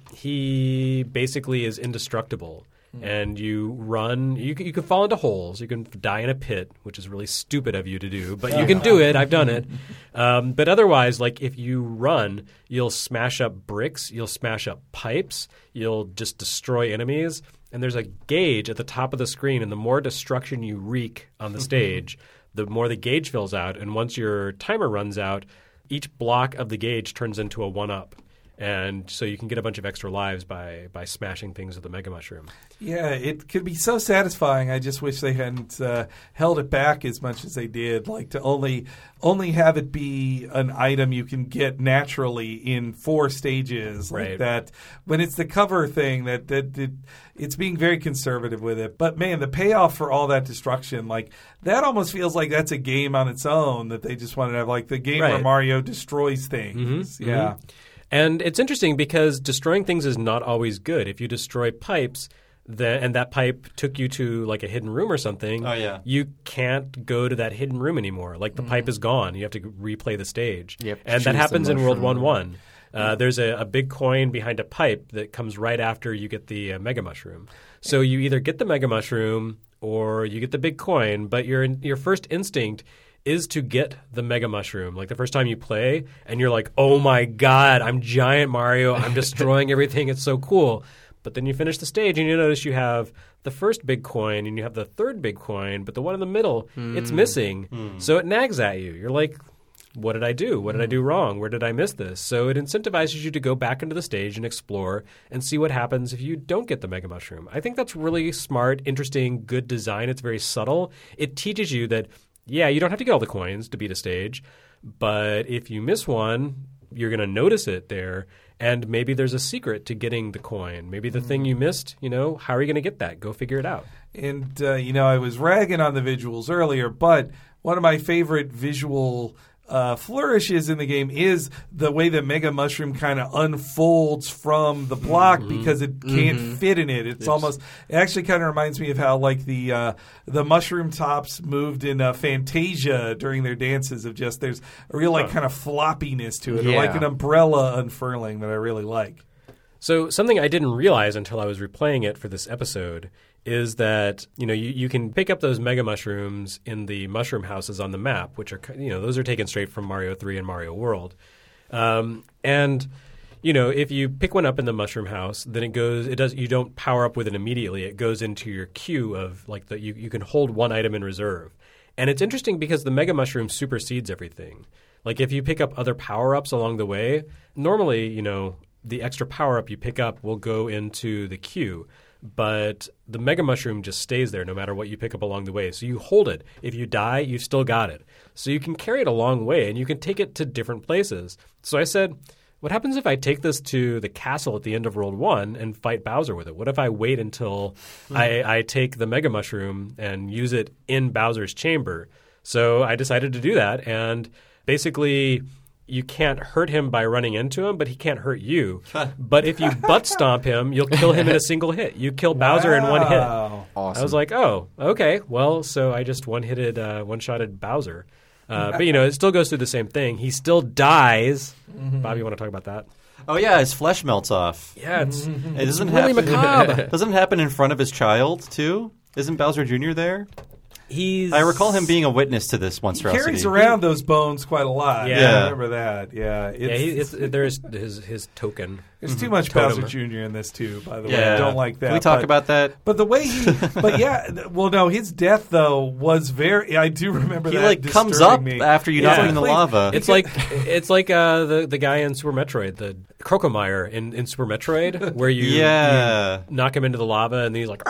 he basically is indestructible. And you run. You can, you can fall into holes. You can die in a pit, which is really stupid of you to do, but you can do it. I've done it. Um, but otherwise, like if you run, you'll smash up bricks. You'll smash up pipes. You'll just destroy enemies. And there's a gauge at the top of the screen, and the more destruction you wreak on the stage, the more the gauge fills out. And once your timer runs out, each block of the gauge turns into a one-up. And so you can get a bunch of extra lives by by smashing things with the Mega Mushroom. Yeah, it could be so satisfying. I just wish they hadn't uh, held it back as much as they did. Like to only only have it be an item you can get naturally in four stages, like Right. that. When it's the cover thing, that that it, it's being very conservative with it. But man, the payoff for all that destruction, like that, almost feels like that's a game on its own that they just wanted to have, like the game where Right. Mario destroys things. Mhm, Yeah. And it's interesting because destroying things is not always good. If you destroy pipes, then, and that pipe took you to like a hidden room or something, Oh, yeah. you can't go to that hidden room anymore. Like the pipe is gone. You have to replay the stage. You have to And choose that the happens in World mushroom. one one. Uh, there's a, a big coin behind a pipe that comes right after you get the uh, Mega Mushroom. So you either get the Mega Mushroom or you get the big coin, but your your first instinct is to get the Mega Mushroom. Like the first time you play and you're like, oh my God, I'm giant Mario. I'm destroying everything. It's so cool. But then you finish the stage and you notice you have the first big coin and you have the third big coin, but the one in the middle, it's missing. So it nags at you. You're like, what did I do? What did I do wrong? Where did I miss this? So it incentivizes you to go back into the stage and explore and see what happens if you don't get the Mega Mushroom. I think that's really smart, interesting, good design. It's very subtle. It teaches you that, yeah, you don't have to get all the coins to beat a stage, but if you miss one, you're going to notice it there, and maybe there's a secret to getting the coin. Maybe the thing you missed, you know, how are you going to get that? Go figure it out. And, uh, you know, I was ragging on the visuals earlier, but one of my favorite visual uh, flourishes in the game is the way the Mega Mushroom kind of unfolds from the block mm-hmm. because it can't mm-hmm. fit in it. It's, it's almost it actually kind of reminds me of how like the uh, the mushroom tops moved in uh, Fantasia during their dances of just there's a real like huh. kind of floppiness to it, yeah. or like an umbrella unfurling that I really like. So something I didn't realize until I was replaying it for this episode is that, you know, you, you can pick up those mega mushrooms in the mushroom houses on the map, which are, you know, those are taken straight from Mario three and Mario World. Um, and, you know, if you pick one up in the mushroom house, then it goes, it does, you don't power up with it immediately. It goes into your queue of like the, you, you can hold one item in reserve. And it's interesting because the mega mushroom supersedes everything. Like if you pick up other power-ups along the way, normally, you know, the extra power-up you pick up will go into the queue. But the Mega Mushroom just stays there no matter what you pick up along the way. So you hold it. If you die, you've still got it. So you can carry it a long way, and you can take it to different places. So I said, what happens if I take this to the castle at the end of World one and fight Bowser with it? What if I wait until mm. I, I take the Mega Mushroom and use it in Bowser's chamber? So I decided to do that, and basically – you can't hurt him by running into him, but he can't hurt you. But if you butt stomp him, you'll kill him in a single hit. You kill Bowser wow. in one hit. Awesome. I was like, oh, okay. Well, so I just one-hitted, uh, one-shotted Bowser. Uh, but, you know, it still goes through the same thing. He still dies. Mm-hmm. Bob, you want to talk about that? Oh, yeah, his flesh melts off. Yeah, it's, it doesn't it's really happen, macabre. Doesn't it happen in front of his child, too? Isn't Bowser Junior there? He's... I recall him being a witness to this monstrosity. He carries around those bones quite a lot. Yeah. yeah. I remember that. Yeah, it's, yeah. He, it's, there's his his token. There's too much Totem. Bowser Junior in this too. By the way, yeah. I don't like that. Can we talk but, about that? But the way he, but yeah, well, no, his death though was very. I do remember he that. like comes up me. after you yeah. knock him in the lava. It's like it's like uh, the the guy in Super Metroid, the Crocomire in, in Super Metroid, where you, yeah. you knock him into the lava and then he's like.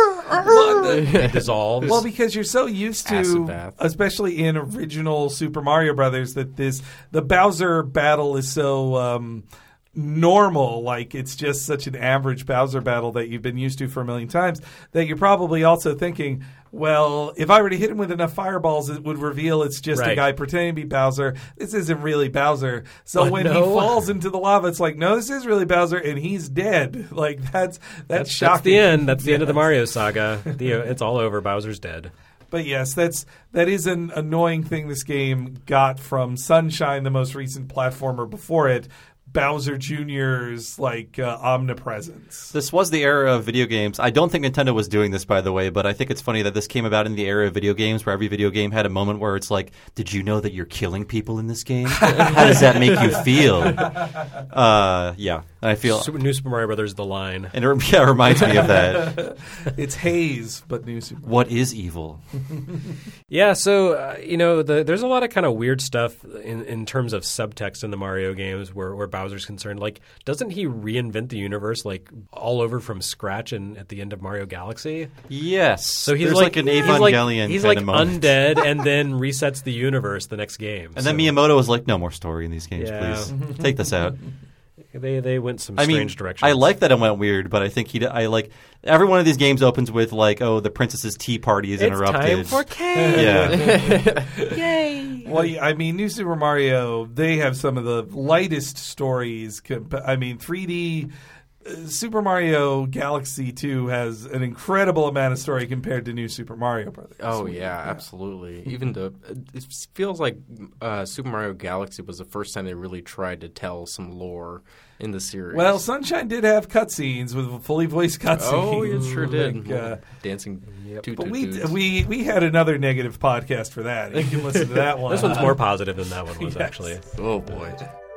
It dissolves. Well, because you're so used Acid to, bath. especially in original Super Mario Brothers, that this the Bowser battle is so um, normal. Like it's just such an average Bowser battle that you've been used to for a million times. That you're probably also thinking, well, if I were to hit him with enough fireballs, it would reveal it's just right. a guy pretending to be Bowser. This isn't really Bowser. So What, when no? he falls into the lava, it's like, no, this is really Bowser, and he's dead. Like that's that's, that's, shocking. that's the end. That's the end of the Yes. Mario saga. The, it's all over. Bowser's dead. But yes, that's that is an annoying thing this game got from Sunshine, the most recent platformer before it. Bowser Junior's like uh, omnipresence. This was the era of video games. I don't think Nintendo was doing this, by the way, but I think it's funny that this came about in the era of video games where every video game had a moment where it's like, did you know that you're killing people in this game? How does that make you feel? Uh, yeah. And I feel... Super, New Super Mario Brothers, the line. And it, yeah, it reminds me of that. It's haze, but new Super Mario. What is evil? Yeah, so, uh, you know, the, there's a lot of kind of weird stuff in, in terms of subtext in the Mario games where, where Bowser's concerned. Like, doesn't he reinvent the universe, like, all over from scratch in, at the end of Mario Galaxy? Yes. So he's There's like, like, an he's Evangelion like, he's kind like of moment. undead and then resets the universe the next game. And so then Miyamoto was like, no more story in these games, Yeah. please. Take this out. They they went some I strange mean, directions. I like that it went weird, but I think he. I like every one of these games opens with like, oh, the princess's tea party is it's interrupted. time for cake. Yeah. Yay! Well, yeah, I mean, New Super Mario, they have some of the lightest stories. Comp- I mean, three D uh, Super Mario Galaxy two has an incredible amount of story compared to New Super Mario Brothers. Oh yeah, absolutely. Even the it feels like uh, Super Mario Galaxy was the first time they really tried to tell some lore in the series. Well, Sunshine did have cutscenes with fully voiced cutscenes. oh, it sure did. Like, uh, Dancing. Toot, but toot, we toots. we we had another negative podcast for that. You can listen to that one. This one's more positive than that one was Yes. actually. Oh boy.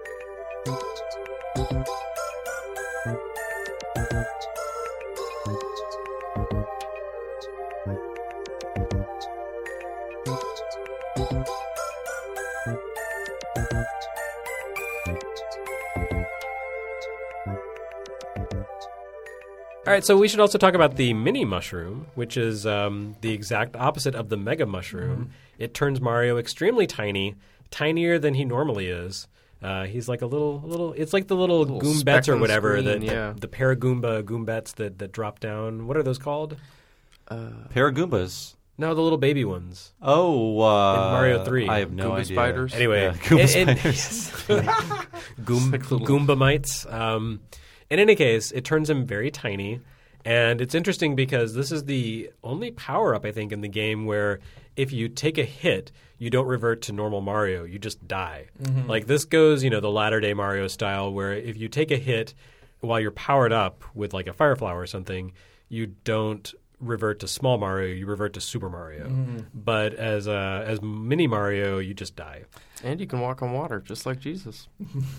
All right, so we should also talk about the mini mushroom, which is um, the exact opposite of the mega mushroom. Mm-hmm. It turns Mario extremely tiny, tinier than he normally is. Uh, he's like a little, little. It's like the little, Little Goombets speck or on the whatever, screen, that yeah. the, the Paragoomba Goombets that, that drop down. What are those called? Paragoombas. No, the little baby ones. Oh, uh, In Mario three. I have no Goomba idea. spiders. Anyway, Yeah, Goomba it- it- spiders. Goom, Goomba mites. Um, in any case, it turns him very tiny. And it's interesting because this is the only power-up, I think, in the game where if you take a hit, you don't revert to normal Mario. You just die. Mm-hmm. Like this goes, you know, the latter-day Mario style where if you take a hit while you're powered up with like a Fire Flower or something, you don't revert to small Mario, you revert to Super Mario. Mm-hmm. But as uh, as Mini Mario, you just die. And you can walk on water, just like Jesus.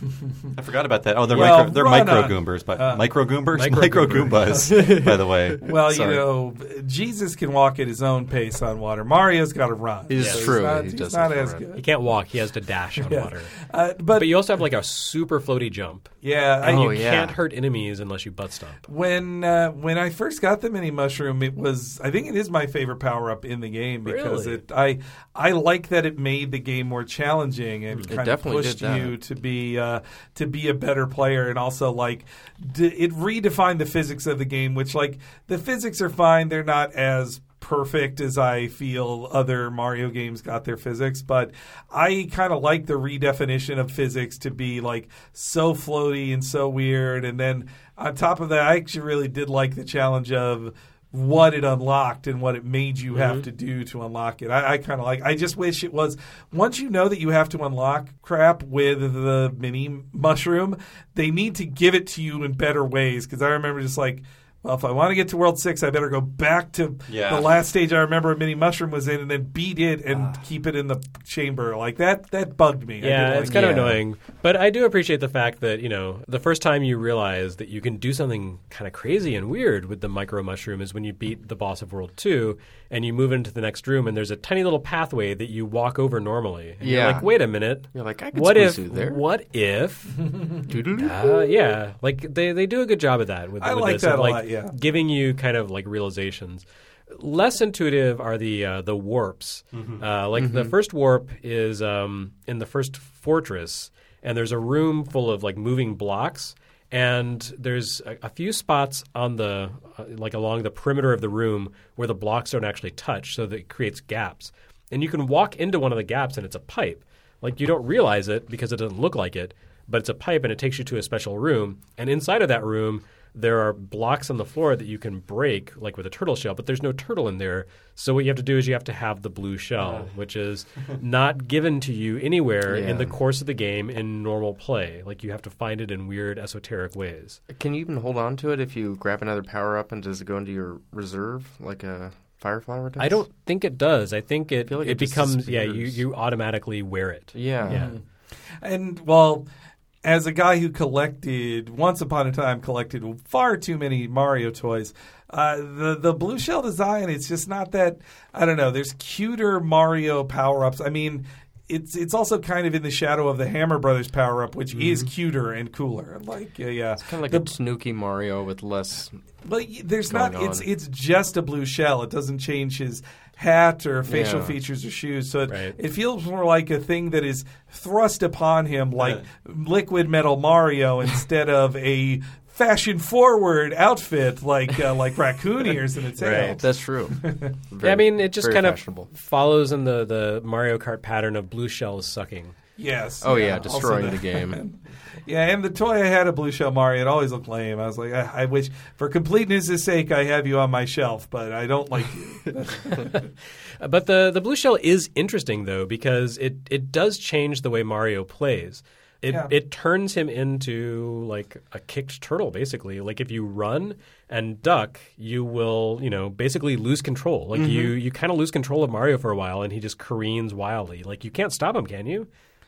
I forgot about that. Oh, they're Well, micro, they're run micro on. goombers, but Uh, micro goombers, micro micro goombers. goombas. By the way, Well, Sorry. you know, Jesus can walk at his own pace on water. Mario's got to run. It is So true. He's not, He he's does not have to as run. good. He can't walk, he has to dash on Yeah. water. Uh, but, But you also have like a super floaty jump. yeah, I, And Oh, you yeah. can't hurt enemies unless you butt stomp. when uh, when I first got the mini mushroom, it was I think it is my favorite power up in the game because Really? it I I like that it made the game more challenging and It kind of definitely pushed did that. you to be uh, to be a better player, and also like d- it redefined the physics of the game, which like the physics are fine, they're not as perfect as I feel other Mario games got their physics, but I kind of like the redefinition of physics to be like so floaty and so weird. And then on top of that, I actually really did like the challenge of what it unlocked and what it made you have to do to unlock it. I, I kind of like. I just wish it was once you know that you have to unlock crap with the mini mushroom, they need to give it to you in better ways. Because I remember just like, well, if I want to get to World Six, I better go back to Yeah. the last stage I remember a mini mushroom was in, and then beat it and keep it in the chamber. Like that, that bugged me. I Yeah, didn't it's like kind of it. annoying. But I do appreciate the fact that, you know, the first time you realize that you can do something kind of crazy and weird with the micro mushroom is when you beat the boss of World two and you move into the next room and there's a tiny little pathway that you walk over normally. And Yeah. You're like, wait a minute. You're like, I could What squeeze if, through there. what if, Doodle-doo. uh, yeah, like they, they do a good job of that with, I with like this, that of, a like lot, yeah. giving you kind of like realizations. Less intuitive are the uh, the warps. Uh, like the first warp is um, in the first fortress, and there's a room full of like moving blocks, and there's a, a few spots on the uh, like along the perimeter of the room where the blocks don't actually touch, so that it creates gaps. And you can walk into one of the gaps, and it's a pipe. Like you don't realize it because it doesn't look like it, but it's a pipe, and it takes you to a special room. And inside of that room, there are blocks on the floor that you can break, like with a turtle shell, but there's no turtle in there. So what you have to do is you have to have the blue shell, which is not given to you anywhere Yeah. in the course of the game in normal play. Like you have to find it in weird, esoteric ways. Can you even hold on to it if you grab another power up, and does it go into your reserve like a fire flower does? I don't think it does. I think it feel like it, it just becomes yeah you disappears. you automatically wear it. Yeah. Yeah. And well, as a guy who collected, once upon a time, collected far too many Mario toys, uh, the the blue shell design, it's just not that. I don't know. There's cuter Mario power ups. I mean, it's it's also kind of in the shadow of the Hammer Brothers power up, which is cuter and cooler. Like uh, yeah, Kind of like The- a Snooki Mario with less. But y- there's going not. It's on. it's just a blue shell. It doesn't change his hat or facial Yeah. features or shoes. So it, Right. it feels more like a thing that is thrust upon him, like liquid metal Mario, instead of a fashion forward outfit like uh, like Raccoon ears in the tail. Right. That's true. Yeah, Very- I mean, it just very kind of fashionable. follows in the, the Mario Kart pattern of blue shells sucking. Yes. Oh, yeah, also destroying that. the game. Yeah, and the toy I had a blue shell Mario. It always looked lame. I was like, I, I wish, for completeness' sake, I have you on my shelf, but I don't like you. But the the blue shell is interesting though because it, it does change the way Mario plays. It Yeah. it turns him into like a kicked turtle basically. Like if you run and duck, you will, you know, basically lose control. Like you you kind of lose control of Mario for a while and he just careens wildly. Like you can't stop him, can you?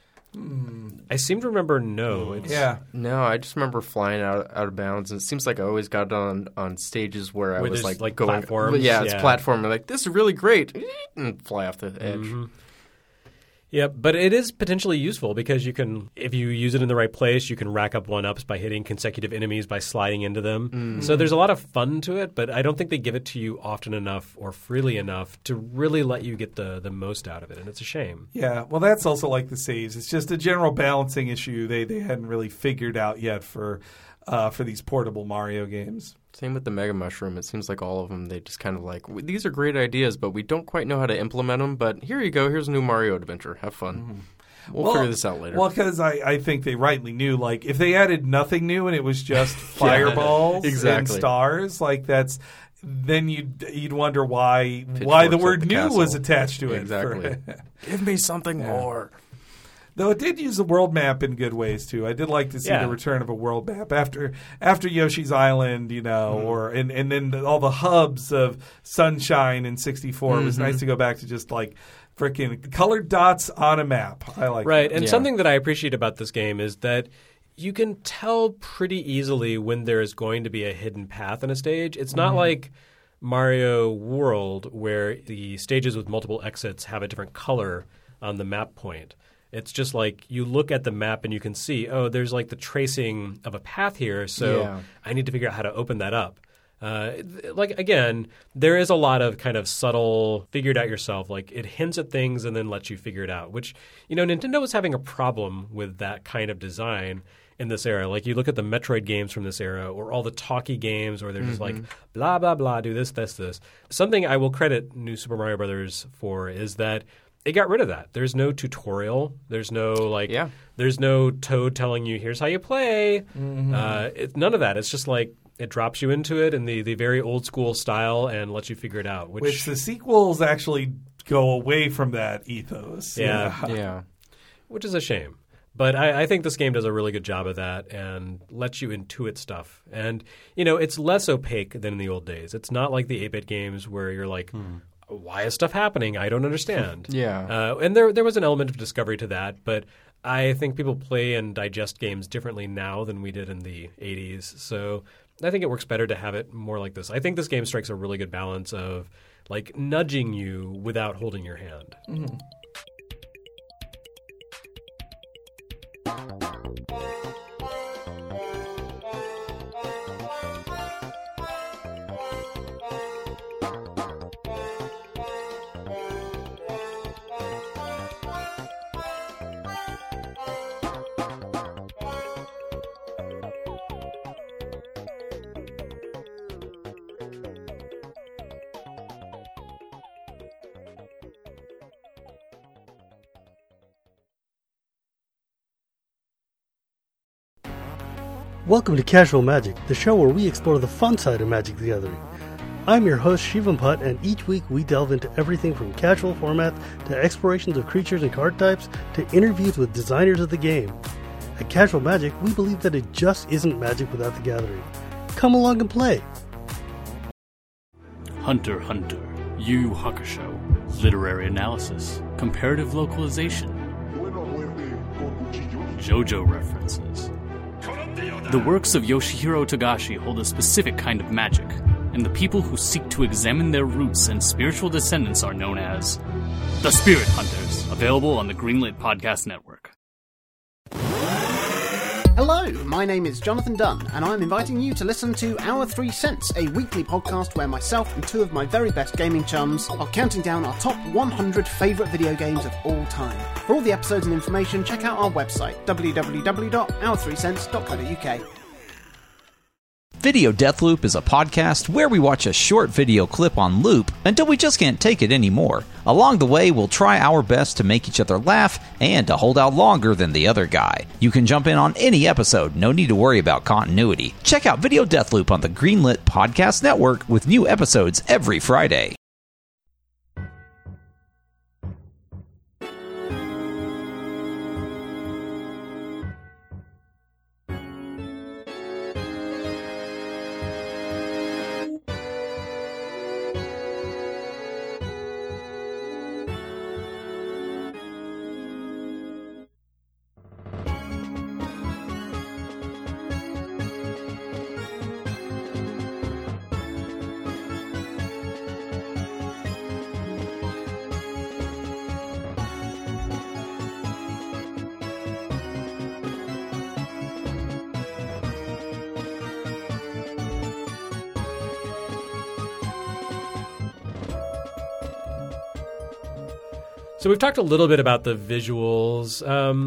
I seem to remember no. It's, Yeah. No, I just remember flying out out of bounds, and it seems like I always got on on stages where I Where was there's, like, like, going, platforms? Yeah, it's Yeah. platform. Like this is really great, and fly off the edge. Mm-hmm. Yeah, but it is potentially useful because you can, if you use it in the right place, you can rack up one-ups by hitting consecutive enemies by sliding into them. So there's a lot of fun to it, but I don't think they give it to you often enough or freely enough to really let you get the, the most out of it, and it's a shame. Yeah, well, that's also like the saves. It's just a general balancing issue they, they hadn't really figured out yet for uh, for these portable Mario games. Same with the Mega Mushroom. It seems like all of them, they just kind of like, these are great ideas, but we don't quite know how to implement them. But here you go. Here's a new Mario adventure. Have fun. Mm-hmm. We'll, we'll figure this out later. Well, because I, I think they rightly knew, like, if they added nothing new and it was just fireballs exactly. and stars, like, that's... then you'd you'd wonder why Pitchforks why the word the new castle. was attached to it. Exactly. Give me something yeah. more. Though it did use the world map in good ways too. I did like to see yeah. the return of a world map after after Yoshi's Island, you know, mm. or and and then the, all the hubs of Sunshine in sixty-four. Mm-hmm. It was nice to go back to just like freaking colored dots on a map. I like right. that. And yeah. something that I appreciate about this game is that you can tell pretty easily when there is going to be a hidden path in a stage. It's not mm-hmm. like Mario World where the stages with multiple exits have a different color on the map point. It's just like you look at the map and you can see, oh, there's like the tracing of a path here, so yeah. I need to figure out how to open that up. Uh, like, again, there is a lot of kind of subtle figure it out yourself. Like, it hints at things and then lets you figure it out, which, you know, Nintendo was having a problem with that kind of design in this era. Like, you look at the Metroid games from this era or all the talkie games where they're just mm-hmm. like, blah, blah, blah, do this, this, this. Something I will credit New Super Mario Brothers for is that it got rid of that. There's no tutorial. There's no, like, yeah. there's no Toad telling you, here's how you play. Mm-hmm. Uh, it, none of that. It's just like, it drops you into it in the, the very old school style and lets you figure it out. Which, which the sequels actually go away from that ethos. Yeah. Yeah. yeah. Which is a shame. But I, I think this game does a really good job of that and lets you intuit stuff. And, you know, it's less opaque than in the old days. It's not like the eight-bit games where you're like, hmm. why is stuff happening? I don't understand. yeah. Uh, and there there was an element of discovery to that, but I think people play and digest games differently now than we did in the eighties. So I think it works better to have it more like this. I think this game strikes a really good balance of like nudging you without holding your hand. Mm-hmm. Welcome to Casual Magic, the show where we explore the fun side of Magic the Gathering. I'm your host, Shivam Putt, and each week we delve into everything from casual formats to explorations of creatures and card types to interviews with designers of the game. At Casual Magic, we believe that it just isn't Magic without the Gathering. Come along and play! Hunter x Hunter, Yu Yu Hakusho, literary analysis, comparative localization, JoJo references. The works of Yoshihiro Togashi hold a specific kind of magic, and the people who seek to examine their roots and spiritual descendants are known as the Spirit Hunters, available on the Greenlit Podcast Network. Hello, my name is Jonathan Dunn, and I'm inviting you to listen to Our Three Cents, a weekly podcast where myself and two of my very best gaming chums are counting down our top one hundred favourite video games of all time. For all the episodes and information, check out our website, w w w dot our three cents dot co dot u k. Video Deathloop is a podcast where we watch a short video clip on loop until we just can't take it anymore. Along the way, we'll try our best to make each other laugh and to hold out longer than the other guy. You can jump in on any episode, no need to worry about continuity. Check out Video Deathloop on the Greenlit Podcast Network with new episodes every Friday. So we've talked a little bit about the visuals. Um,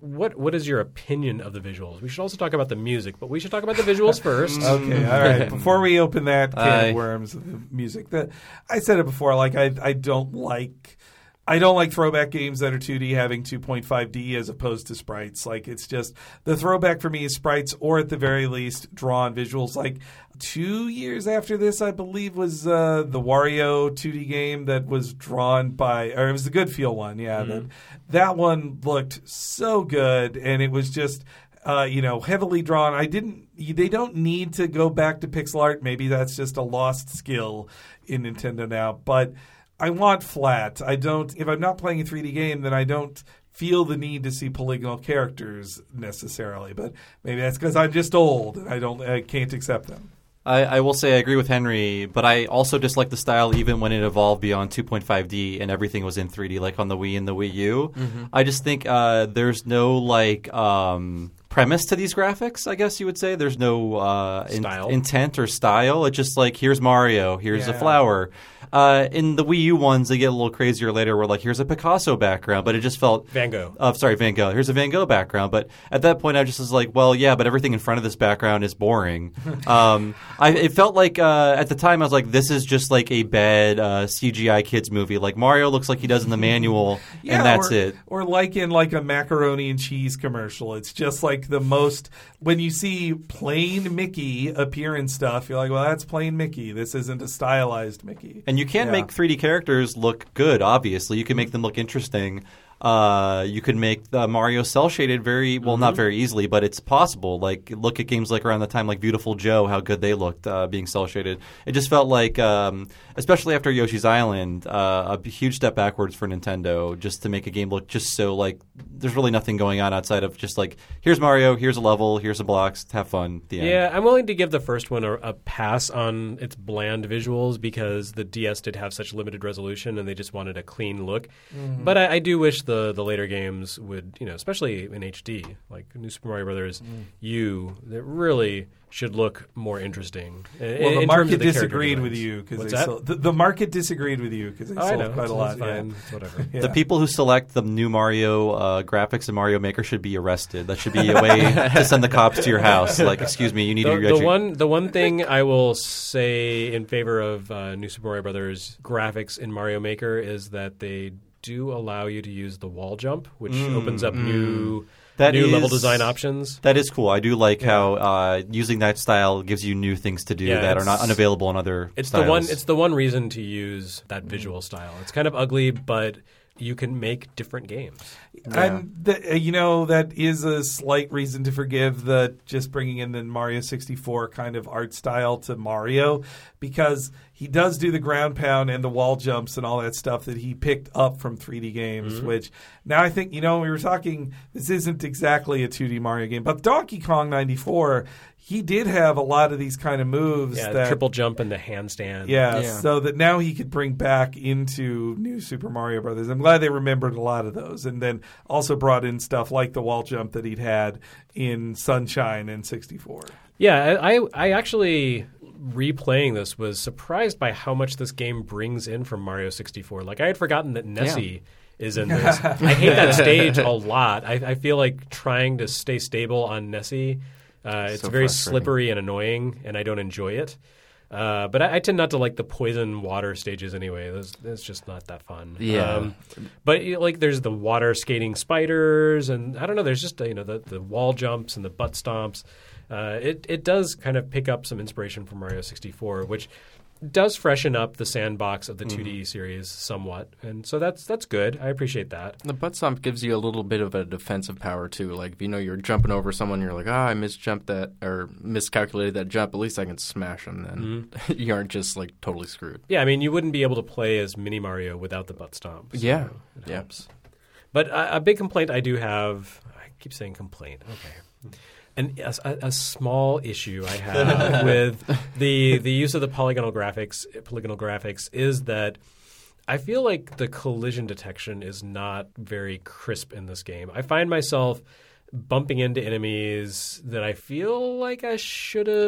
what what is your opinion of the visuals? We should also talk about the music, but we should talk about the visuals first. Okay, all right. Before we open that can I- of worms of the music, that I said it before. Like I, I don't like, I don't like throwback games that are two D having two point five D as opposed to sprites. Like it's just the throwback for me is sprites, or at the very least drawn visuals. Like two years after this, I believe was uh, the Wario two D game that was drawn by, or it was the Good Feel one. Yeah, that that one looked so good, and it was just. Uh, you know, heavily drawn. I didn't. They don't need to go back to pixel art. Maybe that's just a lost skill in Nintendo now. But I want flat. I don't. If I'm not playing a three D game, then I don't feel the need to see polygonal characters necessarily. But maybe that's because I'm just old and I don't. I can't accept them. I, I will say I agree with Henry, but I also dislike the style even when it evolved beyond two point five D and everything was in three D, like on the Wii and the Wii U. Mm-hmm. I just think uh, there's no like um, premise to these graphics. I guess you would say there's no uh, in- Style. intent or style. It's just like here's Mario, here's Yeah. a flower. Uh, in the Wii U ones, they get a little crazier later. Where like here's a Picasso background, but it just felt Van Gogh. Uh, sorry, Van Gogh. Here's a Van Gogh background, but at that point, I just was like, well, yeah, but everything in front of this background is boring. um, I, it felt like uh, at the time I was like, this is just like a bad uh, C G I kids movie. Like Mario looks like he does in the manual, Yeah, and that's or, it. Or like in like a macaroni and cheese commercial. It's just like the most when you see plain Mickey appear in stuff, you're like, well, that's plain Mickey. This isn't a stylized Mickey. And you can Yeah. make three D characters look good, obviously. You can make them look interesting. Uh, you can make uh, Mario cell shaded very well, not very easily, but it's possible. Like look at games like around the time, like Beautiful Joe, how good they looked uh, being cell shaded. It just felt like, um, especially after Yoshi's Island, uh, a huge step backwards for Nintendo, just to make a game look just so like there's really nothing going on outside of just like here's Mario, here's a level, here's some blocks, have fun. The end. Yeah, I'm willing to give the first one a, a pass on its bland visuals because the D S did have such limited resolution and they just wanted a clean look. Mm-hmm. But I, I do wish the the later games would, you know, especially in H D, like New Super Mario Brothers Mm. U, that really should look more interesting. in- Well, in the terms market of the character disagreed with designs. you because What's they that? sold, the, the market disagreed with you because they Oh, I sold know. quite It's, a lot. it's yeah. fine. It's whatever. Yeah. The people who select the new Mario uh, graphics in Mario Maker should be arrested. That should be a way to send the cops to your house. Like, excuse me, you need The, to the edu- one, the one thing I will say in favor of uh, New Super Mario Brothers graphics in Mario Maker is that they do allow you to use the wall jump, which opens up new That new is- level design options. That is cool. I do like how uh, using that style gives you new things to do Yeah, that are not it's- unavailable in other It's styles. the one. It's the one reason to use that visual style. It's kind of ugly, but you can make different games. And the, uh, you know that is a slight reason to forgive the just bringing in the Mario sixty-four kind of art style to Mario, because he does do the ground pound and the wall jumps and all that stuff that he picked up from three D games. Mm-hmm. Which now I think, you know, we were talking. This isn't exactly a two D Mario game, but Donkey Kong ninety-four, he did have a lot of these kind of moves. Yeah, the that, triple jump and the handstand. Yeah, Yeah. so that now he could bring back into New Super Mario Brothers. I'm glad they remembered a lot of those, and then also brought in stuff like the wall jump that he'd had in Sunshine and sixty-four. Yeah, I, I I actually replaying this was surprised by how much this game brings in from Mario sixty-four. Like I had forgotten that Nessie is in this. I hate that stage a lot. I, I feel like trying to stay stable on Nessie. Uh, it's So very frustrating. slippery and annoying, and I don't enjoy it. Uh, but I, I tend not to like the poison water stages anyway. Those, it's just not that fun. Yeah. Um, but you know, like there's the water skating spiders, and I don't know. There's just uh, you know the, the wall jumps and the butt stomps. Uh, it it does kind of pick up some inspiration from Mario sixty-four, which does freshen up the sandbox of the two D series somewhat, and so that's that's good. I appreciate that. The butt stomp gives you a little bit of a defensive power too. Like if you know you're jumping over someone, you're like, ah, I misjumped that or miscalculated that jump. At least I can smash them. Then you aren't just like totally screwed. Yeah, I mean you wouldn't be able to play as Mini Mario without the butt stomp. So Yeah. it Yeah. helps. But a, a big complaint I do have. I keep saying complaint. Okay. And a, a, a small issue I have with the the use of the polygonal graphics polygonal graphics is that I feel like the collision detection is not very crisp in this game. I find myself bumping into enemies that I feel like I should have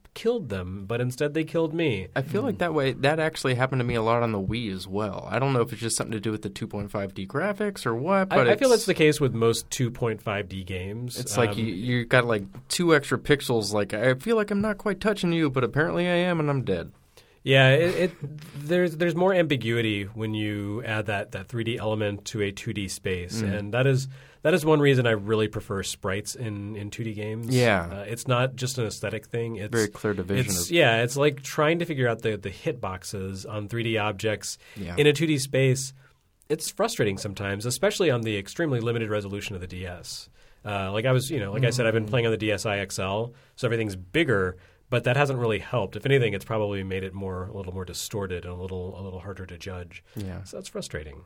killed them, but instead they killed me. I feel like that way that actually happened to me a lot on the Wii as well. I don't know if it's just something to do with the two point five D graphics or what, but I, I feel that's the case with most two point five D games. It's um, like you you got like two extra pixels. Like I feel like I'm not quite touching you, but apparently I am, and I'm dead. Yeah, it, it there's there's more ambiguity when you add that, that three D element to a two D space, mm. and that is that is one reason I really prefer sprites in, in two D games. Yeah, uh, it's not just an aesthetic thing. It's very clear division. It's, of... Yeah, it's like trying to figure out the the hitboxes on three D objects yeah. in a two D space. It's frustrating sometimes, especially on the extremely limited resolution of the D S. Uh, like I was, you know, like mm. I said, I've been playing on the D S i X L, so everything's bigger. But that hasn't really helped. If anything, it's probably made it more a little more distorted and a little a little harder to judge. Yeah. So that's frustrating.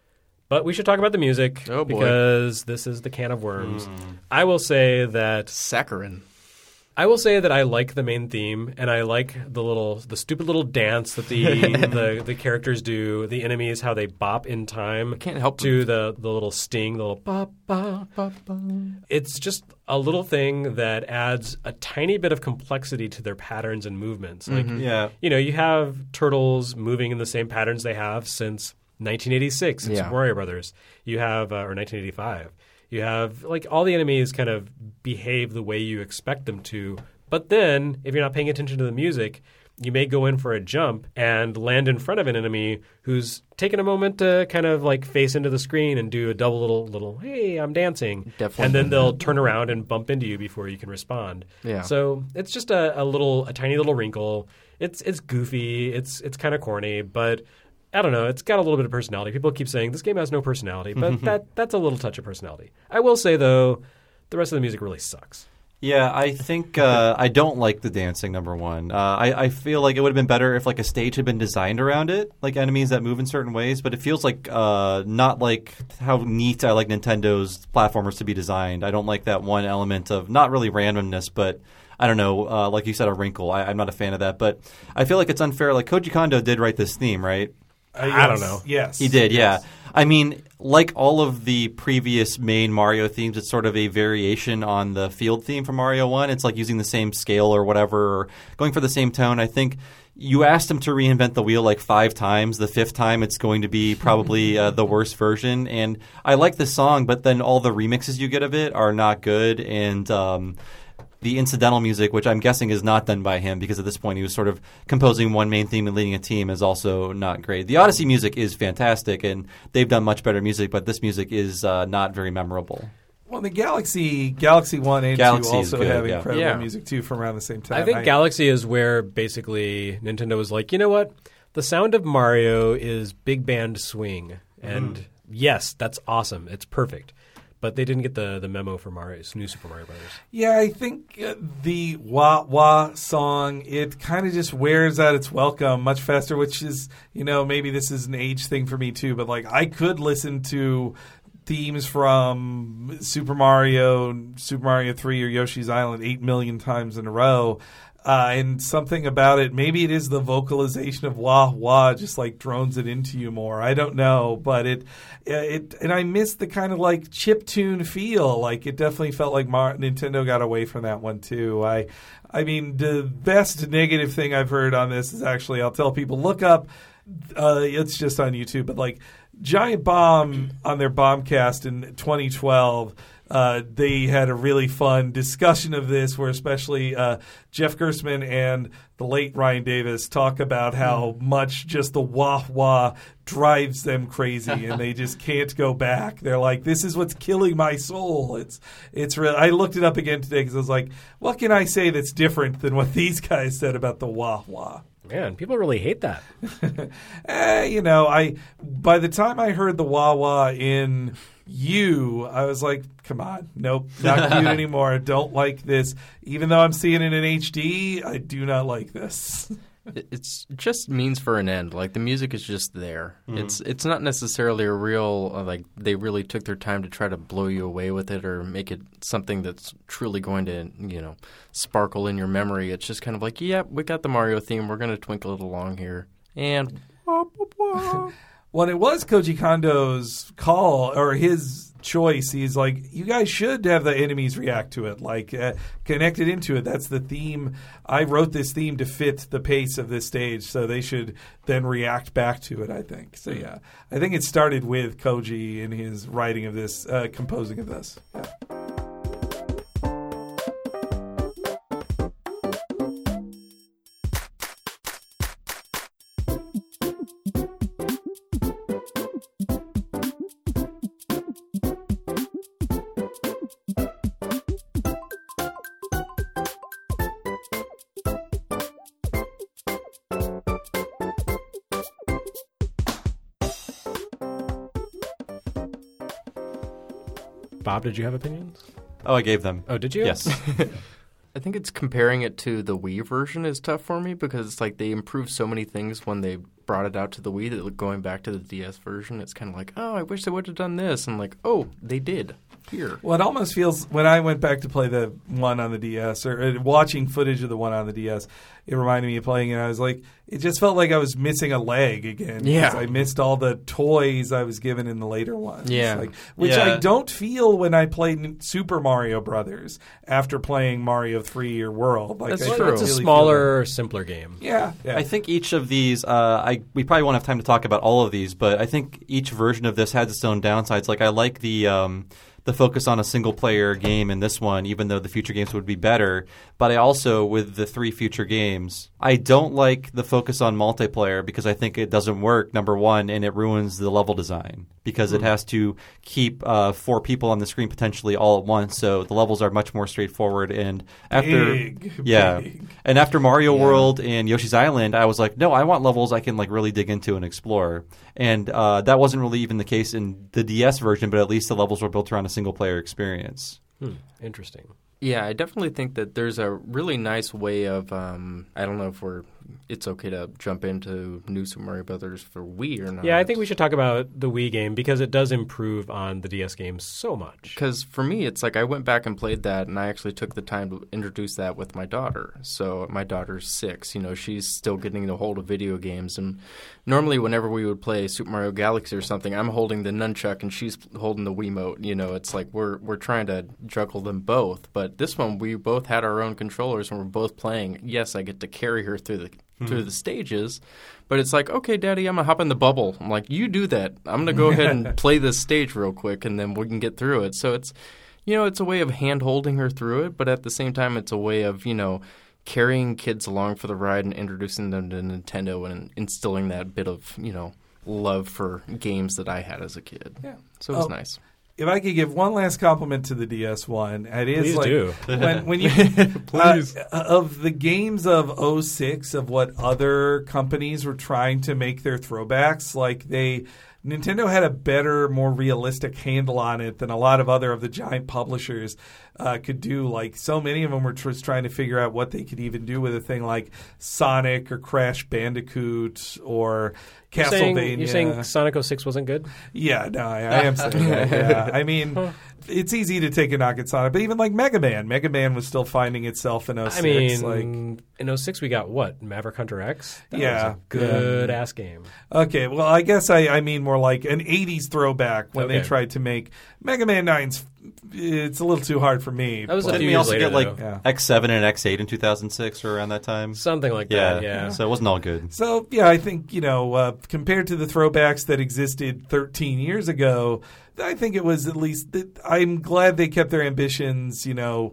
But we should talk about the music oh, boy. because this is the can of worms. Mm. I will say that Saccharin. I will say that I like the main theme, and I like the little, the stupid little dance that the the, the characters do. The enemies, how they bop in time. I can't help to the the little sting, the little ba ba ba ba. It's just a little thing that adds a tiny bit of complexity to their patterns and movements. Like, mm-hmm. yeah. you know, you have turtles moving in the same patterns they have since nineteen eighty-six in yeah. Super Mario Brothers. You have, uh, or nineteen eighty-five. You have, like, all the enemies kind of behave the way you expect them to. But then, if you're not paying attention to the music, you may go in for a jump and land in front of an enemy who's taken a moment to kind of, like, face into the screen and do a double little, little hey, I'm dancing. Definitely. And then they'll turn around and bump into you before you can respond. Yeah. So it's just a, a little, a tiny little wrinkle. It's it's goofy. It's it's kind of corny, but I don't know. It's got a little bit of personality. People keep saying this game has no personality, but that that's a little touch of personality. I will say, though, the rest of the music really sucks. Yeah, I think uh, I don't like the dancing, number one. Uh, I, I feel like it would have been better if like a stage had been designed around it, like enemies that move in certain ways, but it feels like uh, not like how neat I like Nintendo's platformers to be designed. I don't like that one element of not really randomness, but I don't know, uh, like you said, a wrinkle. I, I'm not a fan of that, but I feel like it's unfair. Like Koji Kondo did write this theme, right? Uh, yes, I don't know. Yes. He did, yes. yeah. I mean, like all of the previous main Mario themes, it's sort of a variation on the field theme from Mario one. It's like using the same scale or whatever, or going for the same tone. I think you asked him to reinvent the wheel like five times. The fifth time, it's going to be probably uh, the worst version. And I like the song, but then all the remixes you get of it are not good. And um the incidental music, which I'm guessing is not done by him because at this point he was sort of composing one main theme and leading a team, is also not great. The Odyssey music is fantastic, and they've done much better music, but this music is uh, not very memorable. Well, the Galaxy Galaxy one and Galaxy two also good, have yeah. incredible Yeah. music, too, from around the same time. I think I, Galaxy is where basically Nintendo was like, you know what? The sound of Mario is big band swing. And mm. yes, that's awesome. It's perfect. But they didn't get the, the memo for Mario's New Super Mario Brothers. Yeah, I think uh, the Wah Wah song, it kind of just wears out its welcome much faster, which is, you know, maybe this is an age thing for me too, but like I could listen to themes from Super Mario, Super Mario three or Yoshi's Island eight million times in a row. Uh, and something about it, maybe it is the vocalization of wah wah, just like drones it into you more. I don't know, but it, it, and I miss the kind of like chiptune feel. Like it definitely felt like Mar- Nintendo got away from that one too. I, I mean, the best negative thing I've heard on this is actually, I'll tell people, look up. Uh, it's just on YouTube, but like Giant Bomb on their Bombcast in twenty twelve. Uh, they had a really fun discussion of this where especially uh, Jeff Gerstmann and the late Ryan Davis talk about how much just the wah-wah drives them crazy and they just can't go back. They're like, this is what's killing my soul. It's it's real. I looked it up again today because I was like, what can I say that's different than what these guys said about the wah-wah? Man, people really hate that. eh, you know, I by the time I heard the wah-wah in You, I was like, come on, nope, not cute anymore. Don't like this. Even though I'm seeing it in H D, I do not like this. It's just means for an end. Like the music is just there. Mm-hmm. It's it's not necessarily a real uh, like they really took their time to try to blow you away with it or make it something that's truly going to, you know, sparkle in your memory. It's just kind of like, yeah, we got the Mario theme. We're going to twinkle it along here. And Well, it was Koji Kondo's call or his choice. He's like, you guys should have the enemies react to it, like uh, connected into it. That's the theme. I wrote this theme to fit the pace of this stage, so they should then react back to it, I think. So, yeah, I think it started with Koji in his writing of this, uh, composing of this. Yeah. Bob, did you have opinions? Oh, I gave them. Oh, did you? Yes. I think it's comparing it to the Wii version is tough for me because it's like they improved so many things when they brought it out to the Wii that going back to the D S version, it's kind of like, oh, I wish they would have done this. And like, oh, they did here. Well, it almost feels, when I went back to play the one on the D S, or uh, watching footage of the one on the D S, it reminded me of playing it. I was like, it just felt like I was missing a leg again. Yeah. I missed all the toys I was given in the later ones. Yeah. Like, which Yeah. I don't feel when I played Super Mario Brothers after playing Mario three or World. Like, That's I true. don't It's a really feel smaller, simpler game. that. Yeah. yeah. I think each of these, uh, I we probably won't have time to talk about all of these, but I think each version of this has its own downsides. Like I like the um, the focus on a single player game in this one, even though the future games would be better. But I also, with the three future games, I don't like the focus on multiplayer because I think it doesn't work, number one, and it ruins the level design because mm. it has to keep uh, four people on the screen potentially all at once. So the levels are much more straightforward. And after, Big, yeah, big. and after Mario Yeah. World and Yoshi's Island, I was like, no, I want levels I can like really dig into and explore. And uh, that wasn't really even the case in the D S version, but at least the levels were built around a single player experience. Hmm. Interesting. Yeah, I definitely think that there's a really nice way of, um, I don't know if we're, it's okay to jump into New Super Mario Brothers for Wii or not. Yeah, I think we should talk about the Wii game because it does improve on the D S game so much. Because for me, it's like I went back and played that, and I actually took the time to introduce that with my daughter. So my daughter's six. You know, she's still getting a hold of video games. And normally whenever we would play Super Mario Galaxy or something, I'm holding the nunchuck and she's holding the Wiimote. You know, it's like we're we're trying to juggle them both. But this one, we both had our own controllers and we're both playing. Yes, I get to carry her through the through the stages, but it's like, okay, Daddy, I'm gonna hop in the bubble. I'm like, you do that. I'm gonna go ahead and play this stage real quick, and then we can get through it. So it's, you know, it's a way of hand holding her through it, but at the same time, it's a way of, you know, carrying kids along for the ride and introducing them to Nintendo and instilling that bit of, you know, love for games that I had as a kid. Yeah. So it was Oh. nice. If I could give one last compliment to the D S one, it is Please like do. when when you Please. uh, of the games of oh six of what other companies were trying to make their throwbacks, like they Nintendo had a better, more realistic handle on it than a lot of other of the giant publishers uh, could do. Like so many of them were just trying to figure out what they could even do with a thing like Sonic or Crash Bandicoot or You're saying, Castlevania. you're saying Sonic oh six wasn't good? Yeah, no, I, I am saying that. Yeah. I mean, it's easy to take a knock at Sonic, but even like Mega Man, Mega Man was still finding itself in oh six. I mean, like, in oh six we got what? Maverick Hunter X? That Yeah. was a good-ass game. okay, well, I guess I, I mean more like an eighties throwback when they Okay. tried to make Mega Man nine's. It's a little too hard for me. That was a but- Didn't few we years also later, get like though. Yeah. X seven and X eight in two thousand six or around that time? Something like Yeah. that, yeah. So it wasn't all good. So, yeah, I think, you know, uh, compared to the throwbacks that existed thirteen years ago, I think it was at least, I'm glad they kept their ambitions, you know.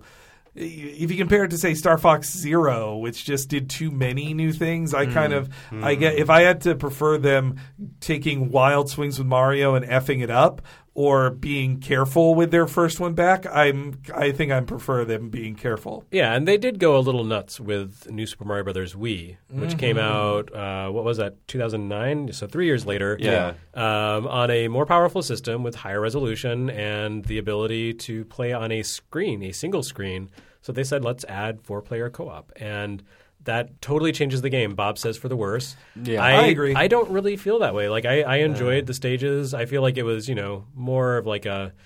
If you compare it to, say, Star Fox Zero, which just did too many new things, I kind of, I get, if I had to prefer them taking wild swings with Mario and effing it up, or being careful with their first one back, I'm, I think I prefer them being careful. Yeah, and they did go a little nuts with New Super Mario Brothers Wii, which Mm-hmm. came out, uh, what was that, two thousand nine? So three years later. Yeah. Um, on a more powerful system with higher resolution and the ability to play on a screen, a single screen. So they said, let's add four-player co-op. And that totally changes the game, Bob says, for the worse. Yeah. I, I agree. I don't really feel that way. Like, I, I enjoyed the stages. I feel like it was, you know, more of like a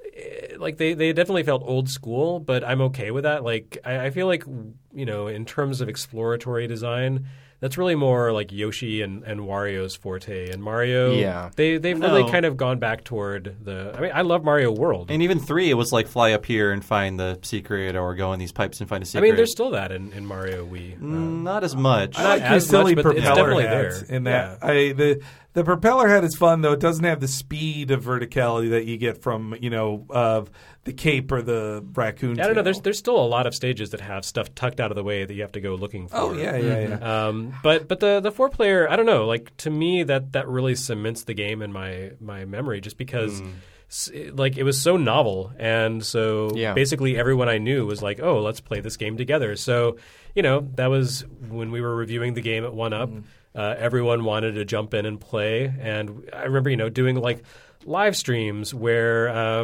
like they, they definitely felt old school, but I'm okay with that. Like I, I feel like, you know, in terms of exploratory design, that's really more like Yoshi and, and Wario's forte. And Mario, Yeah. they, they've No. really kind of gone back toward the – I mean, I love Mario World. And even three, it was like fly up here and find the secret, or go in these pipes and find a I secret. mean, there's still that in, in Mario Wii. Mm, not as much. I like Not your as silly much, but it's propeller definitely hat there. in that. Yeah. I the the propeller hat is fun though. It doesn't have the speed of verticality that you get from you know of the cape or the raccoon. I don't know. tail. There's there's still a lot of stages that have stuff tucked out of the way that you have to go looking for. Oh yeah, yeah, yeah. Um, but but the the four player, I don't know. Like to me, that that really cements the game in my my memory, just because. s- Like it was so novel, and so Yeah. basically everyone I knew was like, "Oh, let's play this game together." So, you know, that was when we were reviewing the game at One Up. Uh, everyone wanted to jump in and play, and I remember, you know, doing like live streams where uh,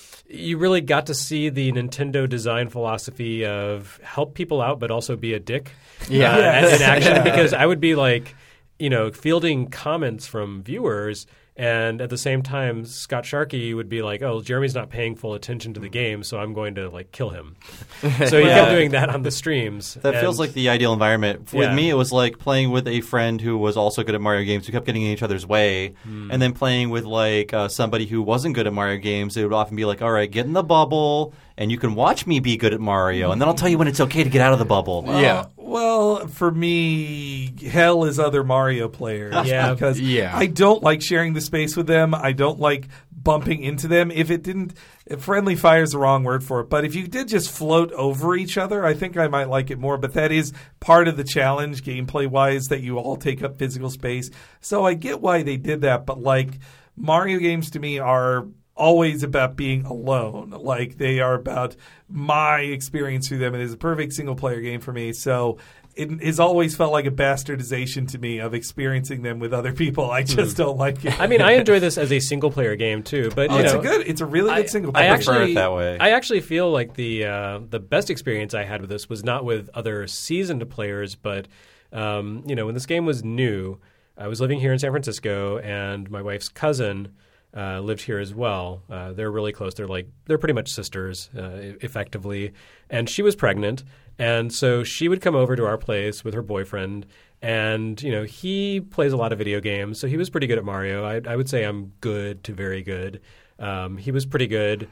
you really got to see the Nintendo design philosophy of help people out, but also be a dick. Yeah. uh, Yes. in action, because I would be like, you know, fielding comments from viewers. And at the same time, Scott Sharkey would be like, "Oh, Jeremy's not paying full attention to the game, so I'm going to like kill him." So he Yeah. kept doing that on the streams. That And- feels like the ideal environment. With Yeah. me, it was like playing with a friend who was also good at Mario games, who kept getting in each other's way, Hmm. and then playing with like uh, somebody who wasn't good at Mario games. It would often be like, "All right, get in the bubble, and you can watch me be good at Mario, and then I'll tell you when it's okay to get out of the bubble." Yeah. Well, for me, hell is other Mario players. Yeah. Because Yeah. I don't like sharing the space with them. I don't like bumping into them. If it didn't, if friendly fire is the wrong word for it. But if you did just float over each other, I think I might like it more. But that is part of the challenge, gameplay wise, that you all take up physical space. So I get why they did that. But like Mario games to me are always about being alone. Like they are about my experience through them. It is a perfect single player game for me. So it has always felt like a bastardization to me of experiencing them with other people. I just don't like it. I mean, I enjoy this as a single player game too, but you it's know, a good, it's a really good single I player. prefer actually, it that way. I actually feel like the uh, the best experience I had with this was not with other seasoned players, but um, you know, when this game was new, I was living here in San Francisco, and my wife's cousin uh, lived here as well. Uh, they're really close. They're like they're pretty much sisters, uh, effectively. And she was pregnant, and so she would come over to our place with her boyfriend. And you know, he plays a lot of video games, so he was pretty good at Mario. I, I would say I'm good to very good. Um, he was pretty good.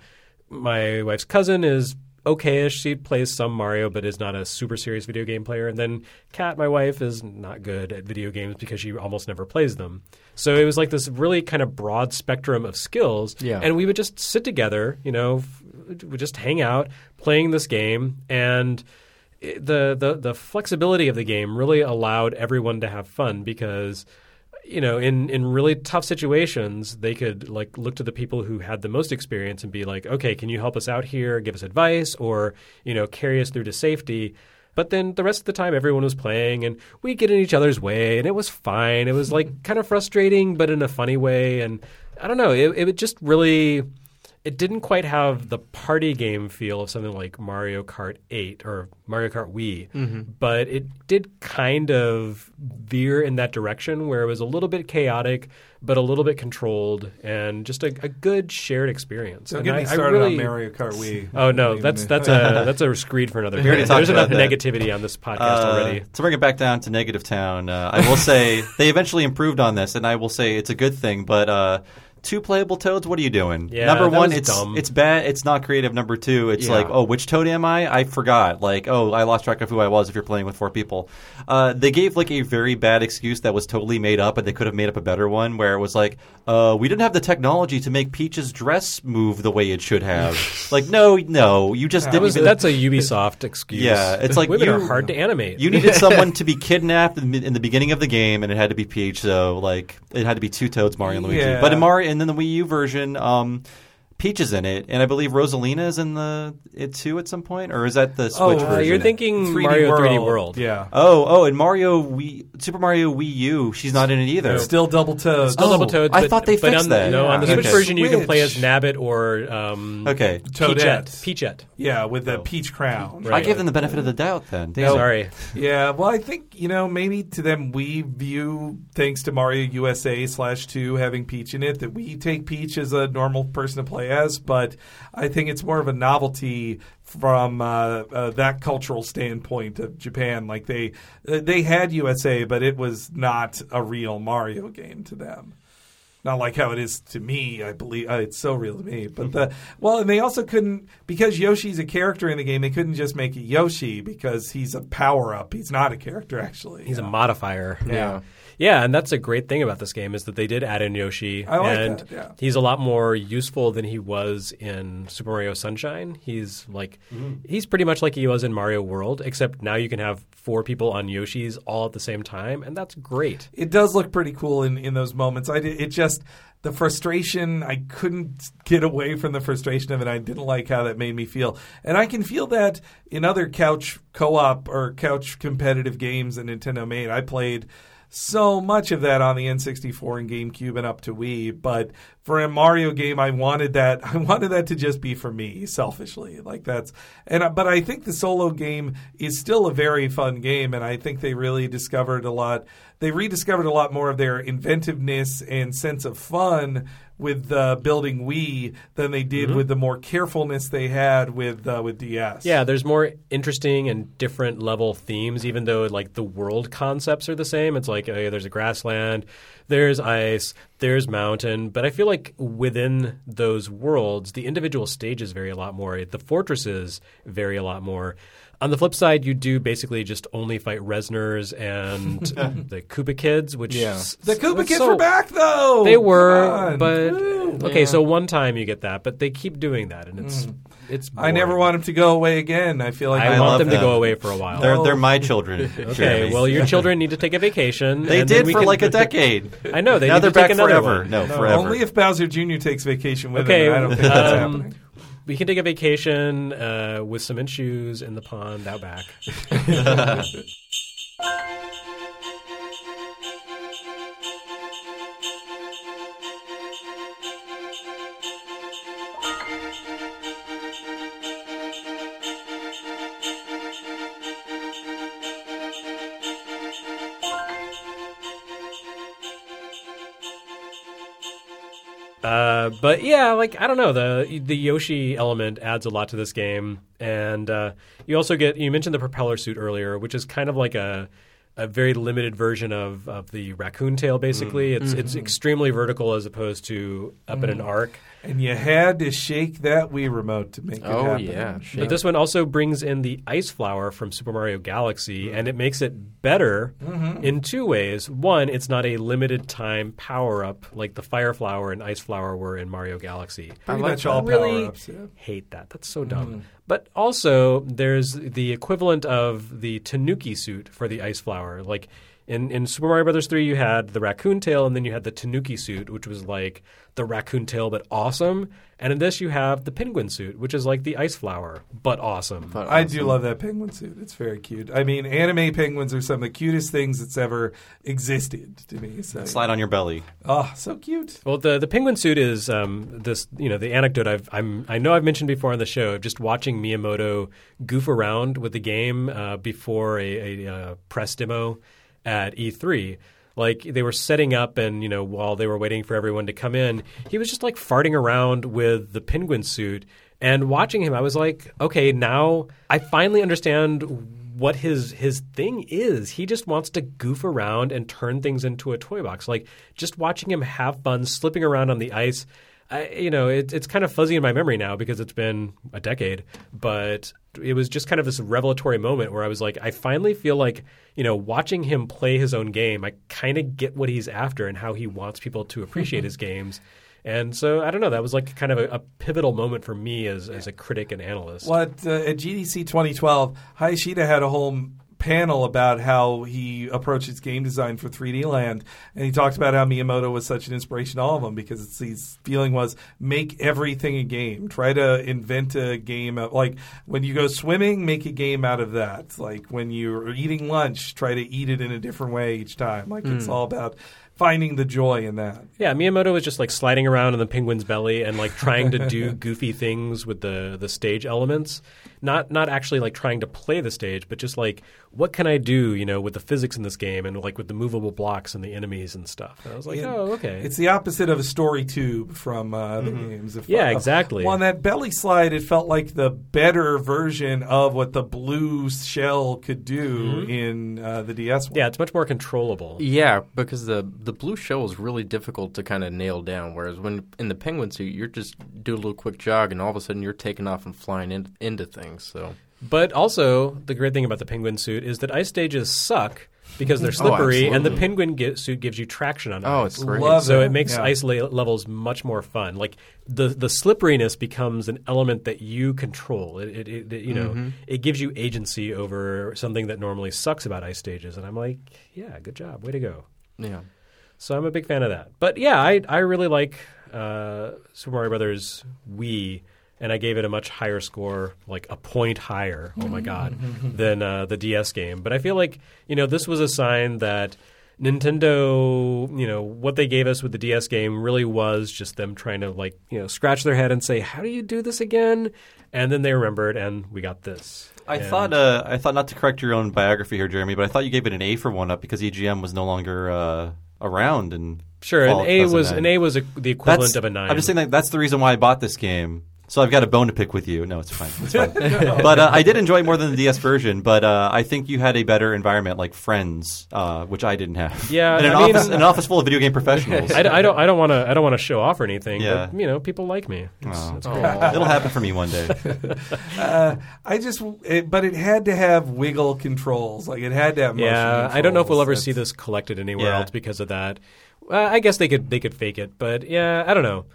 My wife's cousin is okay-ish. She plays some Mario, but is not a super serious video game player. And then Kat, my wife, is not good at video games because she almost never plays them. So it was like this really kind of broad spectrum of skills. Yeah. And we would just sit together, you know, f- we'd just hang out playing this game. And it- the, the, the flexibility of the game really allowed everyone to have fun because – you know, in, in really tough situations, they could like look to the people who had the most experience and be like, okay, can you help us out here, give us advice, or, you know, carry us through to safety. But then the rest of the time, everyone was playing, and we'd get in each other's way, and it was fine. It was like kind of frustrating, but in a funny way. And I don't know, it, it just really – it didn't quite have the party game feel of something like Mario Kart eight or Mario Kart Wii, Mm-hmm. but it did kind of veer in that direction where it was a little bit chaotic, but a little bit controlled, and just a, a good shared experience. Don't And get I- me I started really- on Mario Kart Wii. Oh no, that's that's a that's a screed for another. We already day. talked There's enough about that. negativity on this podcast Uh, already. To bring it back down to Negative Town, uh, I will say they eventually improved on this, and I will say it's a good thing. But uh, two playable Toads, what are you doing? Yeah, Number that one, was it's dumb. it's bad. It's not creative. Number two, it's Yeah. like, oh, which Toad am I? I forgot. Like, oh, I lost track of who I was. If you're playing with four people, uh, they gave like a very bad excuse that was totally made up, and they could have made up a better one where it was like, uh, we didn't have the technology to make Peach's dress move the way it should have. Like, no, no, you just That didn't. was even- that's a Ubisoft excuse. Yeah, it's like women you- are hard to animate. You needed someone to be kidnapped in, in the beginning of the game, and it had to be Peach. So, like, it had to be two Toads, Mario and Luigi. Yeah. But in Mario, and then the Wii U version, um, Peach is in it, and I believe Rosalina is in the it too at some point, or is that the Switch Oh, Uh, version? you're thinking three D Mario World. three D World. Yeah. Oh, oh, and Mario Wii, Super Mario Wii U, she's not in it either. Still double toes. Still Oh, double Toads. I but, thought they but fixed on the, that. No, on the Yeah. Switch Okay. version, you can play as Switch. Nabbit or um, Okay. Peachette. Toadette. Peachette. Yeah, with the Oh. peach crown. Right. I gave them the benefit of the doubt then. Damn. Sorry. Yeah, well, I think, you know, maybe to them we view, thanks to Mario U S A slash two having Peach in it, that we take Peach as a normal person to play play as, but I think it's more of a novelty from uh, uh, that cultural standpoint of Japan. Like they they had U S A, but it was not a real Mario game to them. Not like how it is to me. I believe uh, it's so real to me. But the well, and they also couldn't, because Yoshi's a character in the game. They couldn't just make it Yoshi because he's a power up. He's not a character actually. He's you a know? modifier. Yeah. Yeah, and that's a great thing about this game is that they did add in Yoshi. I like and that, yeah. he's a lot more useful than he was in Super Mario Sunshine. He's like Mm-hmm. he's pretty much like he was in Mario World, except now you can have four people on Yoshis all at the same time, and that's great. It does look pretty cool in, in those moments. I did, it just the frustration. I couldn't get away from the frustration of it. I didn't like how that made me feel, and I can feel that in other couch co-op or couch competitive games that Nintendo made. I played so much of that on the N sixty-four and GameCube and up to Wii, but for a Mario game, I wanted that. I wanted that to just be for me, selfishly. Like that's, and but I think the solo game is still a very fun game, and I think they really discovered a lot. They rediscovered a lot more of their inventiveness and sense of fun with uh, building Wii than they did Mm-hmm. with the more carefulness they had with uh, with D S. Yeah, there's more interesting and different level themes, even though like the world concepts are the same. It's like uh, there's a grassland, there's ice, there's mountain, but I feel like within those worlds, the individual stages vary a lot more. The fortresses vary a lot more. On the flip side, you do basically just only fight Resners and the Koopa Kids, which Yeah. s- The Koopa was Kids so- were back, though. They were, Come on. but Woo. okay. Yeah. So one time you get that, but they keep doing that, and it's it's. I never boring. want them to go away again. I feel like I, I want love them to them. go away for a while. They're they're my children. Okay, Jeremy. well, your children need to take a vacation. they and then did we for can- like a decade. I know they now need they're to take back another forever. one. No, forever. only if Bowser Junior takes vacation with Okay, him. I don't think that's um, happening. We can take a vacation uh, with cement shoes in the pond out back. Uh, but yeah, like I don't know, the the Yoshi element adds a lot to this game, and uh, you also get you mentioned the propeller suit earlier, which is kind of like a a very limited version of, of the raccoon tail. Basically, it's it's extremely vertical as opposed to up in an arc. And you had to shake that Wii remote to make it Oh, happen. yeah. But this one also brings in the ice flower from Super Mario Galaxy, and it makes it better in two ways. One, it's not a limited time power up like the fire flower and ice flower were in Mario Galaxy. Pretty like much that. all really power-ups. Yeah. hate that. That's so dumb. But also, there's the equivalent of the Tanuki suit for the ice flower. Like in, in Super Mario Brothers three, you had the raccoon tail, and then you had the Tanuki suit, which was like the raccoon tail but awesome. And in this, you have the penguin suit, which is like the ice flower but awesome. But I do love that penguin suit. It's very cute. I mean, anime penguins are some of the cutest things that's ever existed to me. So, Slide on your belly. oh, so cute. Well, the the penguin suit is um, this. You know, the anecdote I've I'm I know I've mentioned before on the show of just watching Miyamoto goof around with the game uh, before a, a uh, press demo at E three. Like they were setting up, and you know, while they were waiting for everyone to come in, he was just like farting around with the penguin suit. And watching him, I was like, okay, now I finally understand what his his thing is. He just wants to goof around and turn things into a toy box. Like just watching him have fun, slipping around on the ice. I, you know, it, it's kind of fuzzy in my memory now because it's been a decade, but it was just kind of this revelatory moment where I was like, I finally feel like, you know, watching him play his own game, I kind of get what he's after and how he wants people to appreciate his games. And so, I don't know, that was like kind of a, a pivotal moment for me as, as a critic and analyst. What uh, at G D C twenty twelve, Hayashida had a whole panel about how he approaches game design for three D Land, and he talked about how Miyamoto was such an inspiration to all of them because it's, his feeling was make everything a game. Try to invent a game of, like when you go swimming, make a game out of that. Like when you're eating lunch, try to eat it in a different way each time. Like it's all about finding the joy in that. Yeah, Miyamoto was just like sliding around in the penguin's belly and like trying to do goofy things with the the stage elements. not not actually like trying to play the stage, but just like what can I do, you know, with the physics in this game and like with the movable blocks and the enemies and stuff. And I was like, And oh, okay. It's the opposite of a story tube from uh, the Mhm. games. If, Yeah, uh, exactly. Well, on that belly slide, it felt like the better version of what the blue shell could do Mhm. in uh, the D S one. Yeah, it's much more controllable. Yeah, because the the blue shell is really difficult to kind of nail down. Whereas when in the penguin suit, you're just do a little quick jog, and all of a sudden you're taking off and flying in, into things. So, But also, the great thing about the penguin suit is that ice stages suck because they're Oh, slippery, and the absolutely. penguin gi- suit gives you traction on Oh, ice. it's great. Love so it. it makes Yeah. ice la- levels much more fun. Like the the slipperiness becomes an element that you control. It, it, it, it- you know Mhm. it gives you agency over something that normally sucks about ice stages. And I'm like, yeah, good job, way to go. yeah. So I'm a big fan of that. But yeah, I I really like uh, Super Mario Brothers Wii, and I gave it a much higher score, like a point higher. Oh my god, than uh, the D S game. But I feel like you know this was a sign that Nintendo, you know, what they gave us with the D S game really was just them trying to like you know scratch their head and say, how do you do this again? And then they remembered, and we got this. I And- thought uh, I thought not to correct your own biography here, Jeremy, but I thought you gave it an A for one up because E G M was no longer uh, around. And Sure, an A was an A was a, the equivalent That's, of a nine. I'm just saying that that's the reason why I bought this game. So I've got a bone to pick with you. No, it's fine. It's fine. But uh, I did enjoy it more than the D S version. But uh, I think you had a better environment, like Friends, uh, which I didn't have. Yeah, and an I mean- office, an office full of video game professionals. I, I don't I don't want to I don't want to show off or anything. Yeah. But you know, people like me. It's, Oh. it's great. It'll happen for me one day. Uh, I just, it, but it had to have wiggle controls. Like it had to have motion Yeah, I don't know if we'll ever controls. see this collected anywhere Yeah. else because of that. Uh, I guess they could they could fake it, but yeah, I don't know.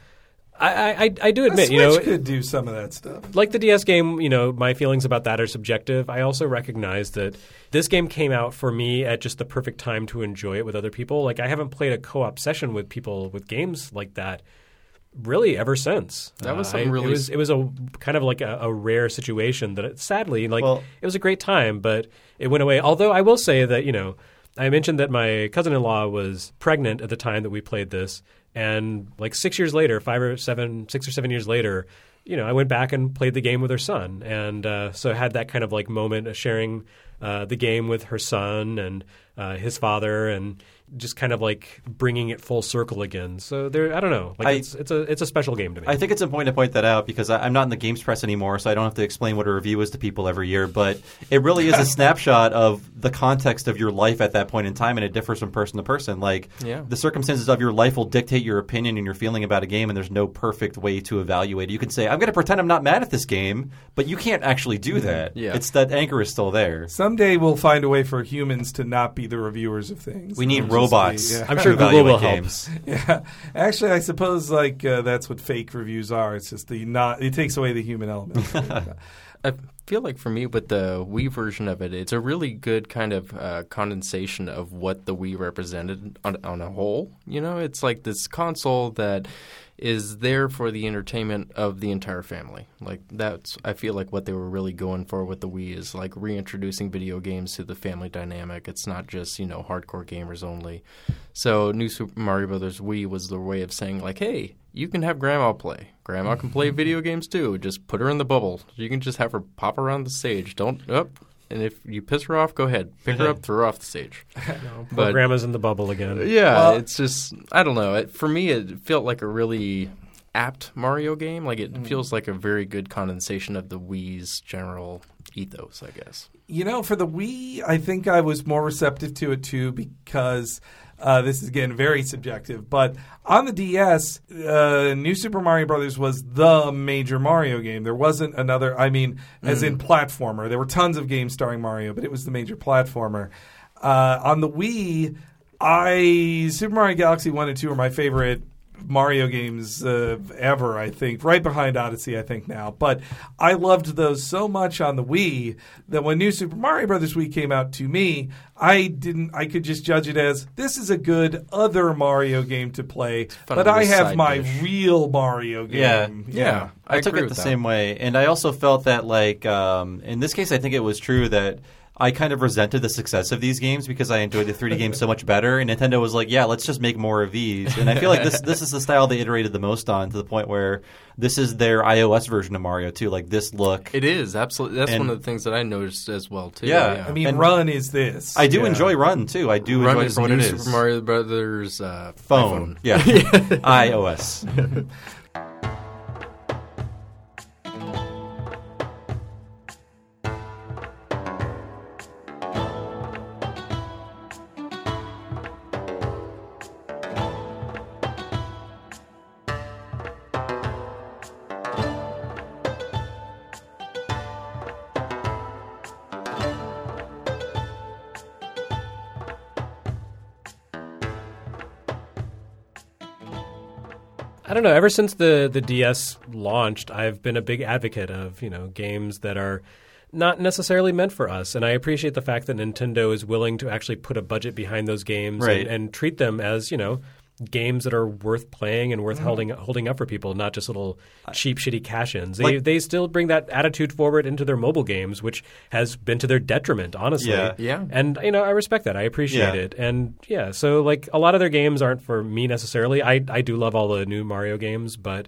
I I, I do The admit, Switch you know, could do some of that stuff. like the D S game, you know, my feelings about that are subjective. I also recognize that this game came out for me at just the perfect time to enjoy it with other people. Like I haven't played a co-op session with people with games like that really ever since. That was Uh, something I- really It was, s- it was a kind of like a, a rare situation that, it, sadly, like Well- it was a great time, but it went away. Although I will say that you know, I mentioned that my cousin-in-law was pregnant at the time that we played this, and like six years later, five or seven, six or seven years later, you know, I went back and played the game with her son, and uh, so I had that kind of like moment of sharing uh, the game with her son and uh, his father, and just kind of like bringing it full circle again. So there, I don't know, like I- it's it's a it's a special game to me. I think it's important to point that out because I, I'm not in the games press anymore, so I don't have to explain what a review is to people every year. But it really is a snapshot of the context of your life at that point in time, and it differs from person to person. Like Yeah. the circumstances of your life will dictate your opinion and your feeling about a game, and there's no perfect way to evaluate it. You can say, "I'm going to pretend I'm not mad at this game," but you can't actually do that. Yeah. It's that anchor is still there. Someday we'll find a way for humans to not be the reviewers of things. We need It'll just robots. be- yeah. I'm sure to Google will evaluate help. games. Yeah, actually, I suppose like uh, that's what fake reviews are. It's just the not. It takes away the human element. I feel like for me, with the Wii version of it, it's a really good kind of uh, condensation of what the Wii represented on, on a whole. You know, it's like this console that is there for the entertainment of the entire family. Like that's, I feel like what they were really going for with the Wii is like reintroducing video games to the family dynamic. It's not just, you know, hardcore gamers only. So New Super Mario Brothers Wii was the way of saying like, hey, you can have Grandma play. Grandma can play video games too. Just put her in the bubble. You can just have her pop around the stage. Don't up. And if you piss her off, go ahead. Pick her up, throw her off the stage. Poor But grandma's in the bubble again. yeah, Well- it's just I don't know. It, for me, it felt like a really apt Mario game. Like it feels like a very good condensation of the Wii's general ethos, I guess. You know, for the Wii, I think I was more receptive to it too because uh, this is again very subjective. But on the D S, uh, New Super Mario Brothers was the major Mario game. There wasn't another. I mean, as in platformer. There were tons of games starring Mario, but it was the major platformer. Uh, on the Wii, I Super Mario Galaxy One and Two are my favorite Mario games uh, ever, I think, right behind Odyssey, I think now. But I loved those so much on the Wii that when New Super Mario Brothers Wii came out to me, I didn't. I could just judge it as this is a good other Mario game to play. fun But little I have side my dish. real Mario game. Yeah. Yeah, I, I took agree it the with that. same way, and I also felt that, like, um, in this case, I think it was true that I kind of resented the success of these games because I enjoyed the three D games so much better. And Nintendo was like, yeah, let's just make more of these. And I feel like this this is the style they iterated the most on, to the point where this is their iOS version of Mario too. Like this look. It is, absolutely. That's And- one of the things that I noticed as well, too. Yeah. I mean, And- Run is this. I do Yeah. enjoy Run too. I do Run enjoy it is for what new it Super is. Mario Brothers uh, Phone. iPhone. Yeah. iOS. I don't know. Ever since the, the D S launched, I've been a big advocate of, you know, games that are not necessarily meant for us. And I appreciate the fact that Nintendo is willing to actually put a budget behind those games Right. and, and treat them as, you know, games that are worth playing and worth Mm-hmm. holding holding up for people, not just little cheap, shitty cash-ins. They, Like- they still bring that attitude forward into their mobile games, which has been to their detriment, honestly. Yeah. Yeah. And, you know, I respect that. I appreciate Yeah. it. And, yeah, so, like, a lot of their games aren't for me necessarily. I, I do love all the new Mario games, but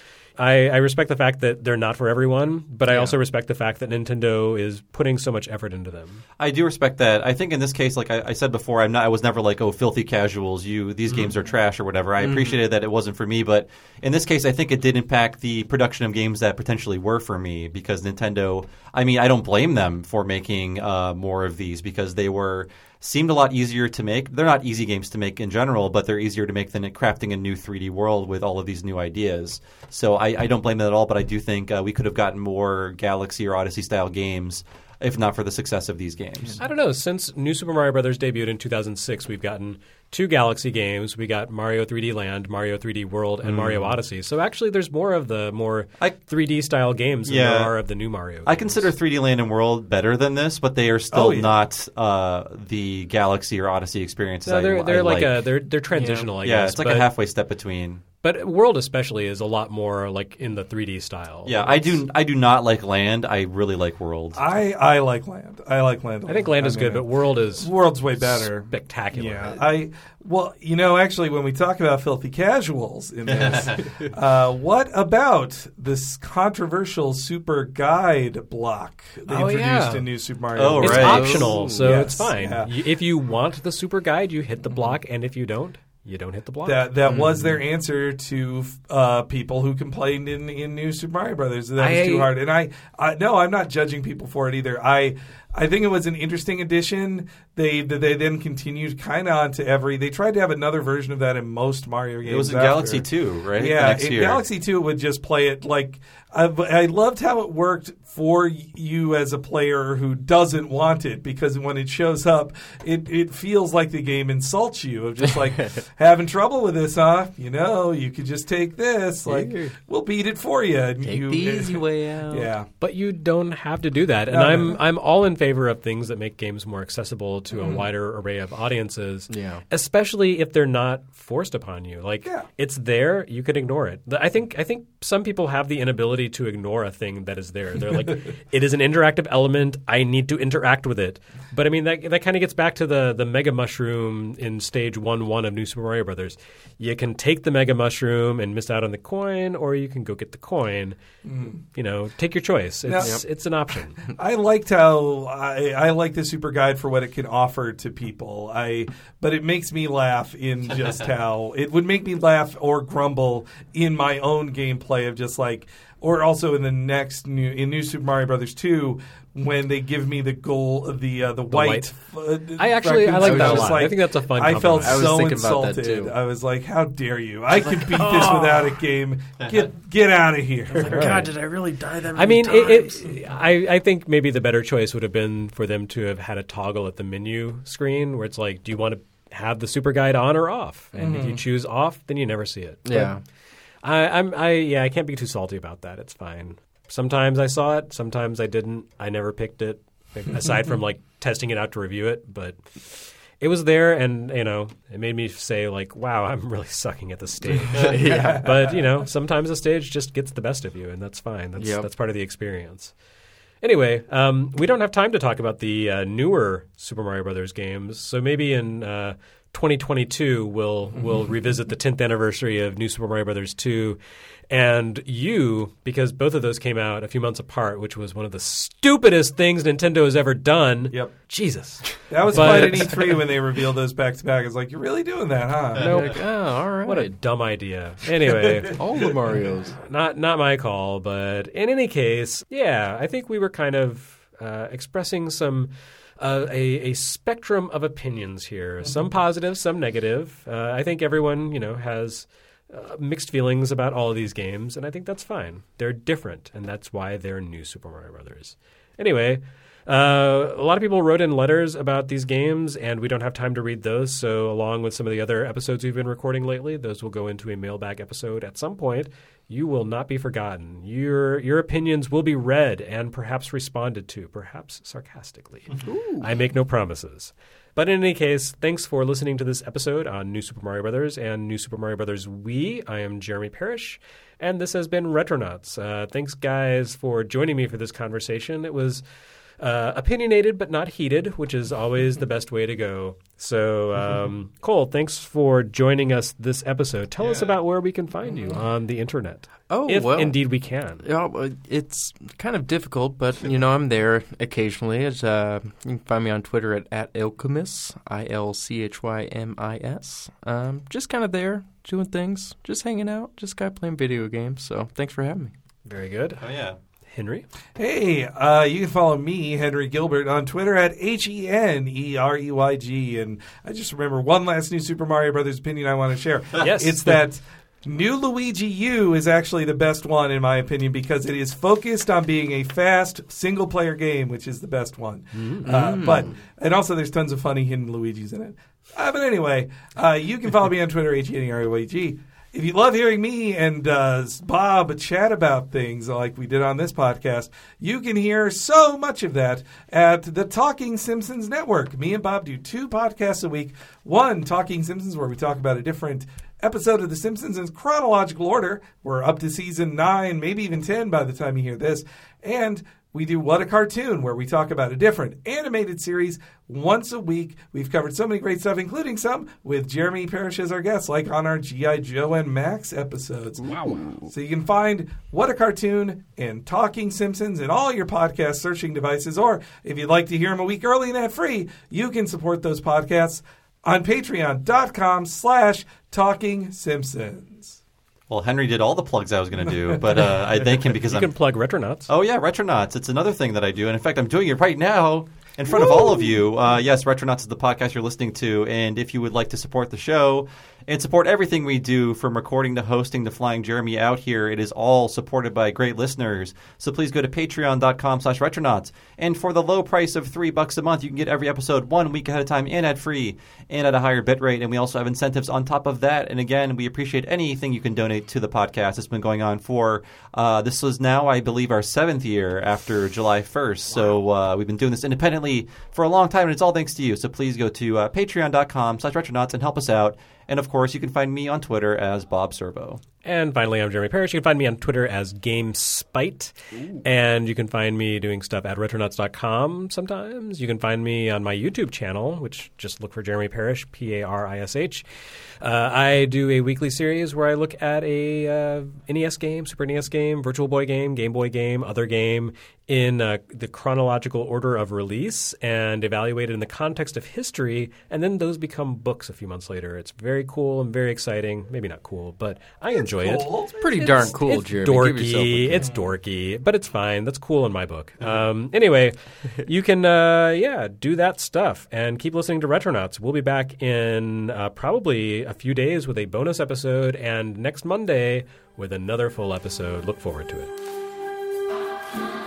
I, I respect the fact that they're not for everyone, but I also respect the fact that Nintendo is putting so much effort into them. I do respect that. I think in this case, like I, I said before, I'm not. I was never like, oh, filthy casuals. You these Mm-hmm. games are trash or whatever. I appreciated that it wasn't for me, but in this case, I think it did impact the production of games that potentially were for me, because Nintendo. I mean, I don't blame them for making uh, more of these, because they were seemed a lot easier to make. They're not easy games to make in general, but they're easier to make than crafting a new three D world with all of these new ideas. So I, I don't blame them at all, but I do think uh, we could have gotten more Galaxy or Odyssey style games if not for the success of these games. I don't know. Since New Super Mario Brothers debuted in two thousand six, we've gotten two Galaxy games. We got Mario three D Land, Mario three D World, and Mario Odyssey. So actually, there's more of the more I- three D style games than Yeah. there are of the new Mario. I games. consider three D Land and World better than this, but they are still Oh, yeah. not uh, the Galaxy or Odyssey experiences. No, I- they're I they're like, like a they're they're transitional. I yeah, guess. it's like but, a halfway step between. But World especially is a lot more like in the three D style. Yeah, I do. I do not like Land. I really like World. I, I like Land. I like Land. a I think lot. Land is mean, good, but World is World's way better. spectacular. Yeah, I well, you know, actually, when we talk about filthy casuals in this, uh, what about this controversial Super Guide block they Oh, introduced yeah. in New Super Mario? Oh, It's Bros. right. optional, so Yes, it's fine. yeah. You, if you want the super guide, you hit the block, and if you don't, you don't hit the block. That that was their Mm-hmm. answer to uh, people who complained in, in New Super Mario Brothers that was I- too hard. And I, I no, I'm not judging people for it either. I I think it was an interesting addition. They that they then continued kind of onto every. They tried to have another version of that in most Mario games. It was in after. Galaxy two, right? The Yeah, next in year. Galaxy two, it would just play it like. I, I loved how it worked for you as a player who doesn't want it, because when it shows up, it, it feels like the game insults you. Of just like having trouble with this, huh? You know, you could just take this. Like we'll beat it for you. And Take you, the easy way out. Yeah. But you don't have to do that. And No, no, I'm no. I'm all in favor of things that make games more accessible to a wider array of audiences. Yeah. Especially if they're not forced upon you. Like Yeah. it's there, you can ignore it. The- I think I think some people have the inability to ignore a thing that is there. They're like, it is an interactive element. I need to interact with it. But I mean that that kind of gets back to the the Mega Mushroom in stage one one of New Super Mario Brothers. You can take the Mega Mushroom and miss out on the coin, or you can go get the coin. You know, take your choice. It's Now- it's an option. I liked how I, I like the Super Guide for what it can offer to people. I but it makes me laugh in just how it would make me laugh or grumble in my own gameplay of just like, or also in the next new in New Super Mario Brothers two when they give me the gold the uh, the, white. Uh, I actually- I raccoons. like was that a just lot. like- I think that's a fun I felt compromise. I was so thinking about that, insulted. too. I was like, "How dare you! I can beat this without a game. Get get out of here!" God, did I really die that I mean, it, it, I, I think maybe the better choice would have been for them to have had a toggle at the menu screen where it's like, do you want to have the super guide on or off? And if you choose off, then you never see it. Yeah. But I, I'm, I, yeah, I can't be too salty about that. It's fine. Sometimes I saw it. Sometimes I didn't. I never picked it, aside from like testing it out to review it. But it was there, and you know, it made me say like, "Wow, I'm really sucking at the stage." yeah. But you know, sometimes the stage just gets the best of you, and that's fine. That's Yep. that's part of the experience. Anyway, um, we don't have time to talk about the uh, newer Super Mario Brothers games, so maybe in uh, twenty twenty-two we'll we'll revisit the tenth anniversary of New Super Mario Brothers two. And you, because both of those came out a few months apart, which was one of the stupidest things Nintendo has ever done. Yep. Jesus. That was But- quite an E three when they revealed those back to back. It's like, you're really doing that, huh? Nope. Like, oh, all right. What a dumb idea. Anyway, all the Marios. not not my call, but in any case, yeah, I think we were kind of uh, expressing some uh, a, a spectrum of opinions here. Some positive, some negative. Uh, I think everyone, you know, has uh, mixed feelings about all of these games, and I think that's fine. They're different, and that's why they're new Super Mario Brothers. Anyway. Uh, a lot of people wrote in letters about these games, and we don't have time to read those. So along with some of the other episodes we've been recording lately, those will go into a mailbag episode at some point. You will not be forgotten. Your your opinions will be read and perhaps responded to, perhaps sarcastically. I make no promises. But in any case, thanks for listening to this episode on New Super Mario Brothers and New Super Mario Brothers Wii. I am Jeremy Parrish, and this has been Retronauts. Uh, thanks, guys, for joining me for this conversation. It was Uh, opinionated but not heated, which is always the best way to go. So, um, Cole, thanks for joining us this episode. Tell us about where we can find you on the internet. Oh, if well. indeed we can. Yeah, well, it's kind of difficult, but, you know, I'm there occasionally. It's, uh, you can find me on Twitter at, at Ilchymys, I L C H Y M I S. Um, just kind of there, doing things, just hanging out, just kind of playing video games. So thanks for having me. Very good. Oh, yeah. Henry? Hey, uh, you can follow me, Henry Gilbert, on Twitter at H E N E R E Y G. And I just remember one last new Super Mario Brothers opinion I want to share. Yes. It's that New Luigi U is actually the best one, in my opinion, because it is focused on being a fast single-player game, which is the best one. Mm. Uh, but and also there's tons of funny hidden Luigis in it. Uh, but anyway, uh, you can follow me on Twitter, H E N E R E Y G. If you love hearing me and uh, Bob chat about things like we did on this podcast, you can hear so much of that at the Talking Simpsons Network. Me and Bob do two podcasts a week. One, Talking Simpsons, where we talk about a different episode of The Simpsons in chronological order. We're up to season nine, maybe even ten by the time you hear this. And we do What a Cartoon, where we talk about a different animated series once a week. We've covered so many great stuff, including some with Jeremy Parrish as our guest, like on our G I. Joe and Max episodes. Wow. So you can find What a Cartoon and Talking Simpsons in all your podcast searching devices, or if you'd like to hear them a week early and ad-free, you can support those podcasts on patreon.com slash Talking Simpsons. Well, Henry did all the plugs I was going to do, but uh, I thank him because You I'm... can plug Retronauts. Oh, yeah, Retronauts. It's another thing that I do. And in fact, I'm doing it right now in front Woo! of all of you. Uh, yes, Retronauts is the podcast you're listening to. And if you would like to support the show and support everything we do, from recording to hosting to flying Jeremy out here, it is all supported by great listeners. So please go to patreon.com slash Retronauts. And for the low price of three bucks a month, you can get every episode one week ahead of time and ad-free and at a higher bit rate. And we also have incentives on top of that. And again, we appreciate anything you can donate to the podcast. It's been going on for, uh, this was now, I believe, our seventh year after July first. Wow. So uh, we've been doing this independently for a long time, and it's all thanks to you. So please go to uh, patreon.com slash Retronauts and help us out. And, of course, you can find me on Twitter as Bob Servo. And finally, I'm Jeremy Parrish. You can find me on Twitter as GameSpite. Ooh. And you can find me doing stuff at retronauts dot com sometimes. You can find me on my YouTube channel, which just look for Jeremy Parrish, P A R I S H. Uh, I do a weekly series where I look at a uh, N E S game, Super N E S game, Virtual Boy game, Game Boy game, other game in uh, the chronological order of release and evaluate it in the context of history. And then those become books a few months later. It's very cool and very exciting. Maybe not cool, but I enjoy it. It's pretty it's, darn cool, it's Jeremy. Dorky. It's dorky, but it's fine. That's cool in my book. Um, anyway, you can, uh, yeah, do that stuff and keep listening to Retronauts. We'll be back in uh, probably a few days with a bonus episode, and next Monday with another full episode. Look forward to it.